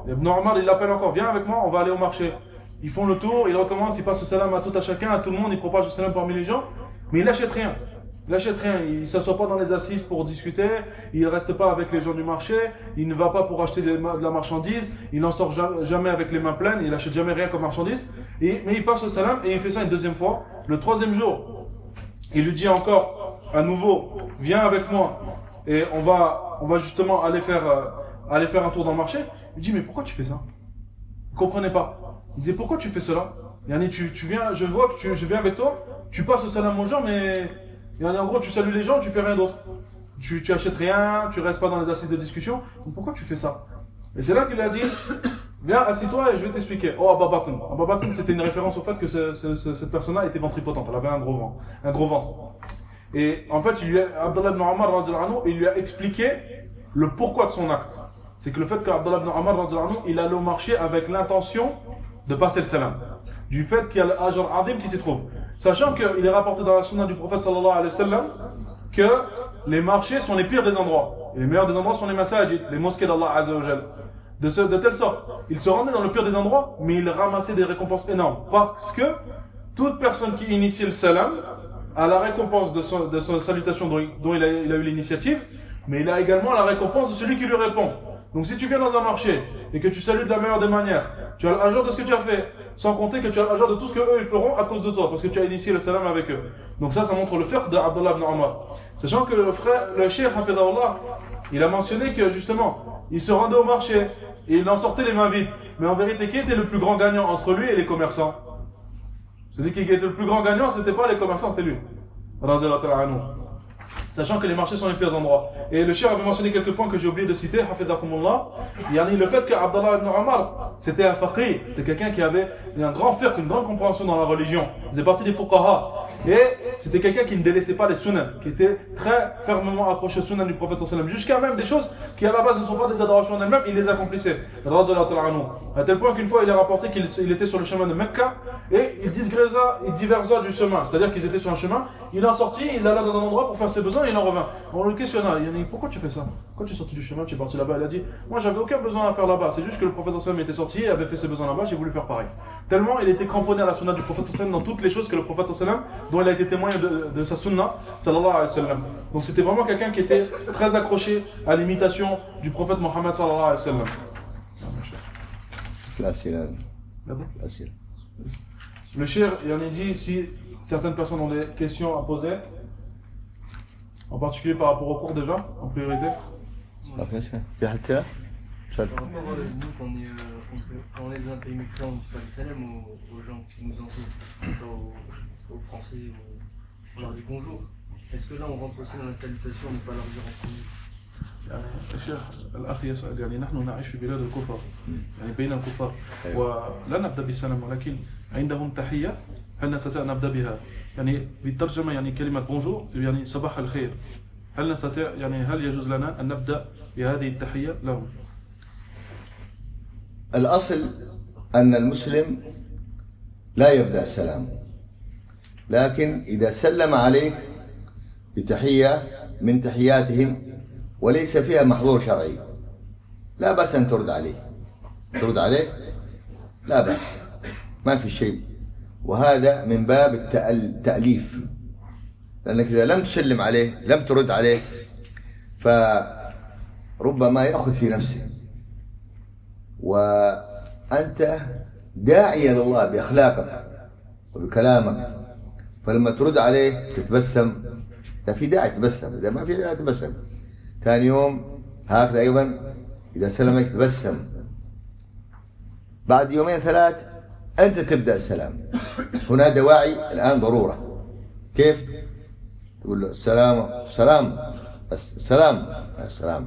Ibn Omar, il l'appelle encore, viens avec moi, on va aller au marché. Ils font le tour, ils recommencent, ils passent le salam à tout à chacun, à tout le monde, ils propagent le salam parmi les gens, mais il n'achète rien. Il n'achète rien, il ne s'assoit pas dans les assises pour discuter, il ne reste pas avec les gens du marché, il ne va pas pour acheter de la marchandise, il n'en sort jamais avec les mains pleines, il n'achète jamais rien comme marchandise, mais il passe le salam et il fait ça une deuxième fois. Le troisième jour, il lui dit encore à nouveau, viens avec moi et on va justement aller faire un tour dans le marché. Il lui dit, mais pourquoi tu fais ça? Il ne comprenait pas. Il disait, pourquoi tu fais cela? Yani, tu viens, je vois que je viens avec toi, tu passes le salam aux gens, mais en gros, tu salues les gens, tu fais rien d'autre. Tu achètes rien, tu restes pas dans les assises de discussion. Donc pourquoi tu fais ça? Et c'est là qu'il a dit, viens, assis-toi et je vais t'expliquer. Oh, Abba Batn. Abba Batn, c'était une référence au fait que cette personne-là était ventripotente. Elle avait un gros ventre. Et en fait, Abdallah ibn Omar, il lui a expliqué le pourquoi de son acte. C'est que le fait qu'Abdallah ibn Omar, il allait au marché avec l'intention de passer le salam. Du fait qu'il y a l'ajr azim qui s'y trouve. Sachant qu'il est rapporté dans la sunna du prophète sallallahu alayhi wa sallam que les marchés sont les pires des endroits. Et les meilleurs des endroits sont les masajid, les mosquées d'Allah azza wa jal. De telle sorte, il se rendait dans le pire des endroits, mais il ramassait des récompenses énormes. Parce que toute personne qui initie le salam a la récompense de son salutation dont il a eu l'initiative, mais il a également la récompense de celui qui lui répond. Donc si tu viens dans un marché et que tu salues de la meilleure des manières, tu as l'ajr de ce que tu as fait, sans compter que tu as l'ajr de tout ce qu'eux ils feront à cause de toi, parce que tu as initié le salam avec eux. Donc ça montre le fiqh d'Abdallah ibn Omar. Sachant que le cheikh Hafidahullah, il a mentionné que justement, il se rendait au marché et il en sortait les mains vides. Mais en vérité, qui était le plus grand gagnant entre lui et les commerçants? Celui qui était le plus grand gagnant, c'était pas les commerçants, c'était lui. Sachant que les marchés sont les pires endroits. Et le cheikh avait mentionné quelques points que j'ai oublié de citer, Hafidhakumullah. Le fait qu'Abdallah ibn Omar, c'était un faqih, c'était quelqu'un qui avait un grand fiqh, une grande compréhension dans la religion. Il faisait partie des fuqaha. Et c'était quelqu'un qui ne délaissait pas les sunnahs, qui était très fermement accroché aux sunnahs du prophète sallallahu alayhi wa sallam, jusqu'à même des choses qui à la base ne sont pas des adorations en elles-mêmes, il les accomplissait. À tel point qu'une fois il est rapporté qu'il était sur le chemin de Mecca et il diversa du chemin, c'est-à-dire qu'ils étaient sur un chemin, il en sortit, il alla dans un endroit pour faire ses besoins et il en revint. On le questionna, il a dit pourquoi tu fais ça? Pourquoi tu es sorti du chemin, tu es parti là-bas? Il a dit moi j'avais aucun besoin à faire là-bas, c'est juste que le prophète sallallahu alayhi wa sallam était sorti, avait fait ses besoins là-bas, j'ai voulu faire pareil. Tellement il était cramponné à la sunna du prophète sallallahu alayhi wa sallam dans toutes les choses que le prophète sallallahu alayhi wa sallam, dont il a été témoin de sa sunna sallallahu alayhi wa sallam. Donc c'était vraiment quelqu'un qui était très accroché à l'imitation du prophète Mohammed sallallahu alayhi wa sallam. Le cheikh, il en a dit si certaines personnes ont des questions à poser, en particulier par rapport au cours déjà, en priorité. Nous, quand on est dans un pays musulman, on ne dit pas le salam aux gens qui nous entourent, aux Français, on leur dit bonjour. Est-ce que là on rentre aussi dans la salutation, on ne pas leur dire en premier? الشيخ الأخ يسأل يعني نحن نعيش في بلاد الكفر يعني بين الكفار ولا نبدأ بالسلام ولكن عندهم تحية هل نستطيع أن نبدأ بها يعني بالترجمة يعني كلمة بونجور يعني صباح الخير هل نستطيع يعني هل يجوز لنا أن نبدأ بهذه التحية لهم؟ الأصل أن المسلم لا يبدأ السلام لكن إذا سلم عليك بتحية من تحياتهم وليس فيها محظور شرعي لا بأس أن ترد عليه لا بأس ما في شيء وهذا من باب التأليف لأنك إذا لم تسلم عليه لم ترد عليه فربما يأخذ في نفسه وأنت داعي إلى الله بأخلاقك وبكلامك فلما ترد عليه تتبسم إذا في داعي تبسم إذا ما في داعي تبسم ثاني يوم هكذا أيضا إذا سلمك تبسم بعد يومين ثلاث أنت تبدأ السلام هنا دواعي الآن ضرورة كيف تقول له السلام بس السلام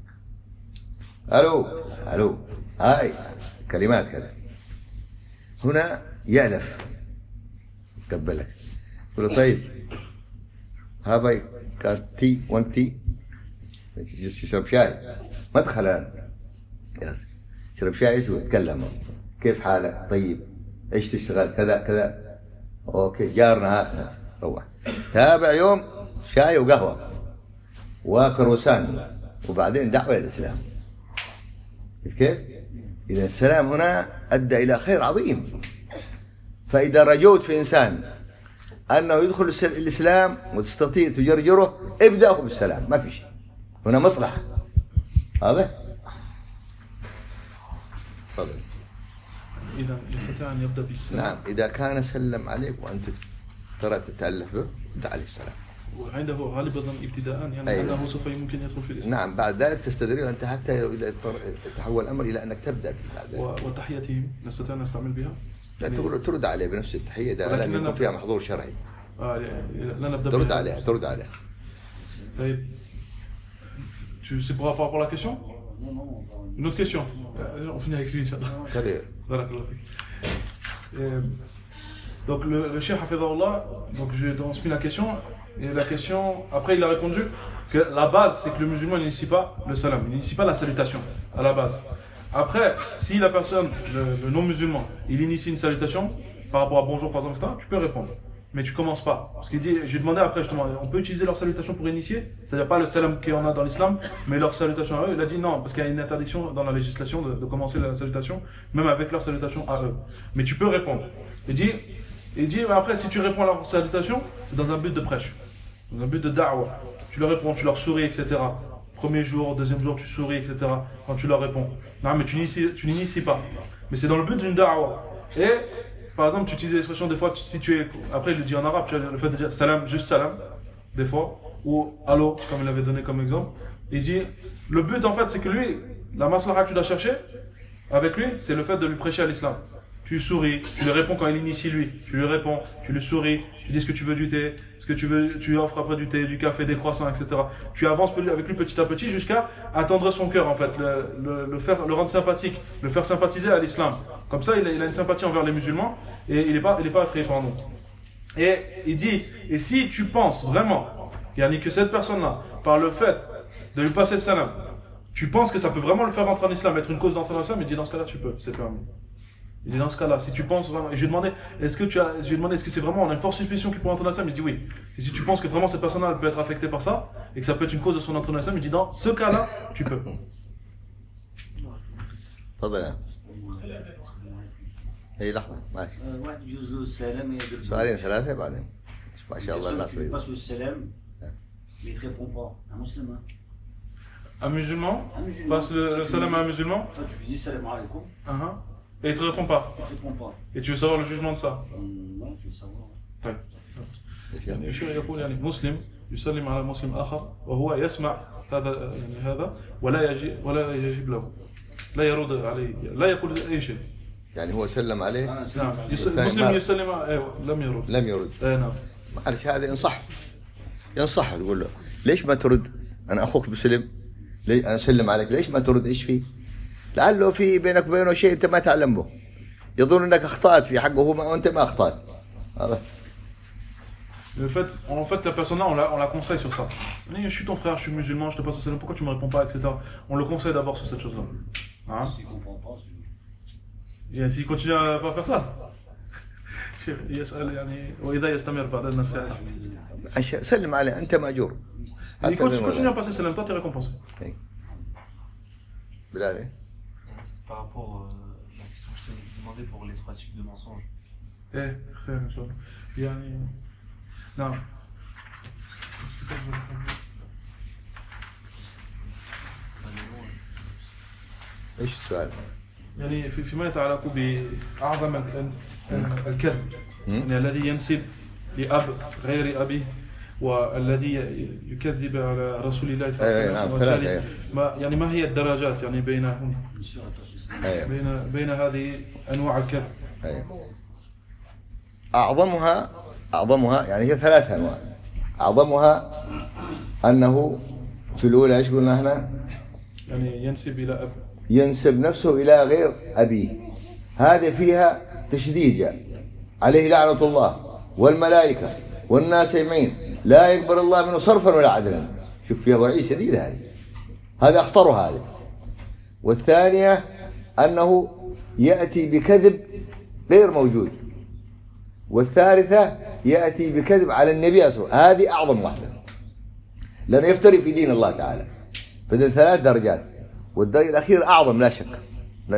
ألو هاي كلمات كذا هنا يألف يقبلك يقول له طيب هذا تي وان تي يشرب شاي مدخل الآن يشرب شاي ويتكلم كيف حالك طيب ايش تشتغل كذا اوكي جارنا هذا روح تابع يوم شاي وقهوة وكروسان وبعدين دعوة إلى الإسلام كيف إذا السلام هنا أدى إلى خير عظيم. فإذا رجوت في إنسان أنه يدخل الإسلام وتستطيع تجرجره، ابدأه بالسلام، ما في شيء، هنا مصلحة. هذا تفضل. إذا يستطيع أن يبدأ بالسلام. نعم، إذا كان سلم عليك وأنت ترى تتألف به، ابدأ عليه السلام. وعنده غالبا ابتداء يعني أيوة. أنه سوف يمكن يدخل في الإسلام. نعم، بعد ذلك تستدرج أنت حتى إذا تحول الأمر إلى أنك تبدأ به. وتحياتهم نستطيع أن نستعمل بها؟ لا، ترد عليه بنفس التحية إذا لم يكن فيها محظور شرعي. لا نبدأ ترد عليها. طيب. C'est pour rapport à la question? Une autre question. On finit avec lui, Inch'Allah. Donc le Cheikh Hafidahullah, donc je lui ai transmis la question, et la question, après il a répondu que la base c'est que le musulman n'initie pas le salam, il n'initie pas la salutation à la base. Après, si la personne, le non-musulman, il initie une salutation par rapport à bonjour par exemple, etc., tu peux répondre. Mais tu commences pas. Parce qu'il dit, j'ai demandé après justement, on peut utiliser leur salutation pour initier? C'est-à-dire pas le salam qu'on a dans l'islam, mais leur salutation à eux. Il a dit non, parce qu'il y a une interdiction dans la législation de commencer la salutation, même avec leur salutation à eux. Mais tu peux répondre. Il dit après, si tu réponds à leur salutation, c'est dans un but de prêche, dans un but de da'wah. Tu leur réponds, tu leur souris, etc. Premier jour, deuxième jour, tu souris, etc. Quand tu leur réponds. Non, mais tu n'inities pas. Mais c'est dans le but d'une da'wah. Et par exemple, tu utilises l'expression des fois, si tu es. Après, il le dit en arabe, tu as le fait de dire salam, juste salam, des fois, ou allo, comme il avait donné comme exemple. Il dit le but en fait, c'est que lui, la maslaha que tu dois chercher avec lui, c'est le fait de lui prêcher à l'islam. Tu souris, tu lui réponds quand il initie lui, tu lui réponds, tu lui souris, tu dis ce que tu veux du thé, ce que tu veux, tu lui offres après du thé, du café, des croissants, etc. Tu avances avec lui petit à petit jusqu'à attendre son cœur en fait, le rendre sympathique, le faire sympathiser à l'islam. Comme ça, il a une sympathie envers les musulmans et il est pas attrayé par nous. Et il dit, et si tu penses vraiment, il y a que cette personne-là, par le fait de lui passer le salam, tu penses que ça peut vraiment le faire rentrer en islam, être une cause d'entrée en islam, il dit dans ce cas-là tu peux, c'est permis. Il dit dans ce cas-là, si tu penses vraiment, et je lui ai demandé, est-ce que c'est vraiment, on a une forte suspicion qu'il pourrait entrer dans l'islam? Il dit oui. Si tu penses que vraiment cette personne-là peut être affectée par ça, et que ça peut être une cause de son entrée dans l'islam, il dit dans ce cas-là, tu peux. تفضل. اي لحظة ماشي. واحد يجوز له السلام يدير سؤالين ثلاثة بعدين. ما شاء الله الناس بيباس له السلام mais il te répond pas. Un musulman. Un musulman passe le salam à un musulman. Toi tu lui dis salam alaikum. Et il te répond pas. Il te répond pas. Et tu veux savoir le jugement de ça? Non, je veux savoir. طيب. يعني الشيخ يقول يعني مسلم يسلم على مسلم آخر وهو يسمع هذا ولا يجيب له، لا يرد عليه، لا يقول أي شيء. يعني هو سلم عليه. نعم. مسلم يسلم لم يرد. نعم. معلش هذا ينصح تقول له ليش ما ترد؟ أنا أخوك مسلم، أنا أسلم عليك، ليش ما ترد؟ إيش فيه؟ لعله في بينك وبينه شيء أنت ما تعلم به، يظن أنك أخطأت في حقه وأنت ما أخطأت. هذا. En fait, ta personne-là, on la conseille sur ça. Je suis ton frère, je suis musulman, je te passe au salam, pourquoi tu me réponds pas, etc. On le conseille d'abord sur cette chose-là. Hein? S'il comprend pas, et s'il continue à pas faire ça. يسأل يعني وإذا يستمر بعد النصيحة. سلم عليه أنت مأجور. Il continue à passer salam, toi tu es récompensé. Bilal. C'est par rapport à la question que je t'ai demandé pour les 3 types de mensonges. خير إن شاء الله. يعني نعم. إيش السؤال؟ يعني فيما يتعلق بأعظم الكذب، يعني الذي ينسب لأب غير أبيه والذي يكذب على رسول الله صلى الله عليه وسلم. يعني ما هي الدرجات يعني بينهم؟ بين هذه أنواع الكذب. أعظمها يعني هي 3 أنواع. أعظمها أنه في الأولى إيش قلنا إحنا؟ يعني ينسب إلى أب، ينسب نفسه إلى غير أبيه. هذه فيها تشديد جاء عليه لعنة الله والملائكة والناس أجمعين، لا يقبل الله منه صرفا ولا عدلا. شوف فيها وعيد شديد هذا أخطر هذا. والثانية أنه يأتي بكذب غير موجود. والثالثة يأتي بكذب على النبي صلى الله عليه وسلم. هذه أعظم واحدة لأنه يفتري في دين الله تعالى. فإذا 3 درجات والدرجة الأخيرة أعظم لا شك.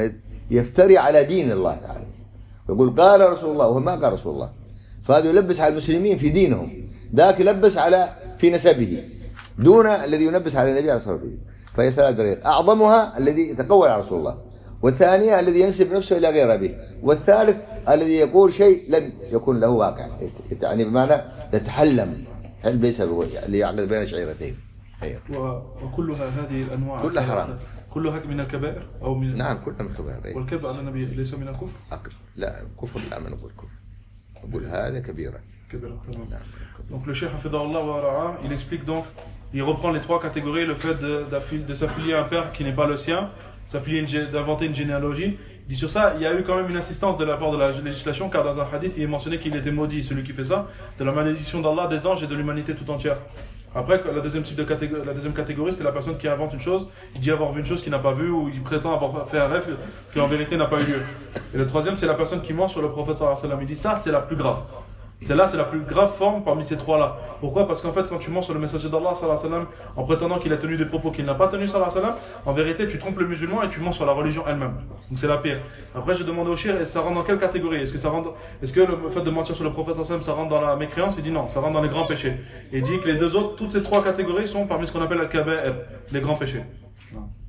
يفتري على دين الله تعالى ويقول قال رسول الله وهو ما قال رسول الله، فهذا يلبس على المسلمين في دينهم، ذاك يلبس على في نسبه دون الذي يلبس على النبي عليه الصلاة والسلام. فهي ثلاث دلائل، أعظمها الذي يتقول على رسول الله، والثانية الذي ينسب نفسه إلى غير أبيه، والثالث الذي يقول شيء لم يكن له واقع، يعني بمعنى يتحلم حلم ليس اللي يعقد بين شعيرتين. وكلها هذه الأنواع كلها حرام، كلها من الكبائر أو من نعم كلها من الكبائر. والكذب على النبي ليس من الكفر؟ لا كفر، لا ما نقول كفر، نقول هذا كبيرة. Donc le Cheikh Hafidahullah wa Ra'a, il explique donc, il reprend les trois catégories, le fait de s'affilier à un père qui n'est pas le sien, d'inventer une généalogie. Il dit sur ça, il y a eu quand même une insistance de la part de la législation, car dans un hadith, il est mentionné qu'il était maudit, celui qui fait ça, de la malédiction d'Allah, des anges et de l'humanité tout entière. Après, la deuxième catégorie, c'est la personne qui invente une chose, il dit avoir vu une chose qu'il n'a pas vue, ou il prétend avoir fait un rêve qui en vérité n'a pas eu lieu. Et le troisième, c'est la personne qui ment sur le prophète sallallahu alayhi wa sallam. Il dit ça, c'est la plus grave. Celle-là, c'est la plus grave forme parmi ces trois-là. Pourquoi? Parce qu'en fait, quand tu mens sur le messager d'Allah, sallallahu alayhi wa sallam, en prétendant qu'il a tenu des propos qu'il n'a pas tenus, sallallahu alayhi wa sallam, en vérité, tu trompes le musulman et tu mens sur la religion elle-même. Donc c'est la pire. Après, j'ai demandé au shir, et ça rentre dans quelle catégorie? Est-ce que le fait de mentir sur le prophète sallallahu alayhi wa sallam, ça rentre dans la mécréance? Il dit non, ça rentre dans les grands péchés. Et il dit que les deux autres, toutes ces trois catégories sont parmi ce qu'on appelle al-kaba'ir, les grands péchés. Non.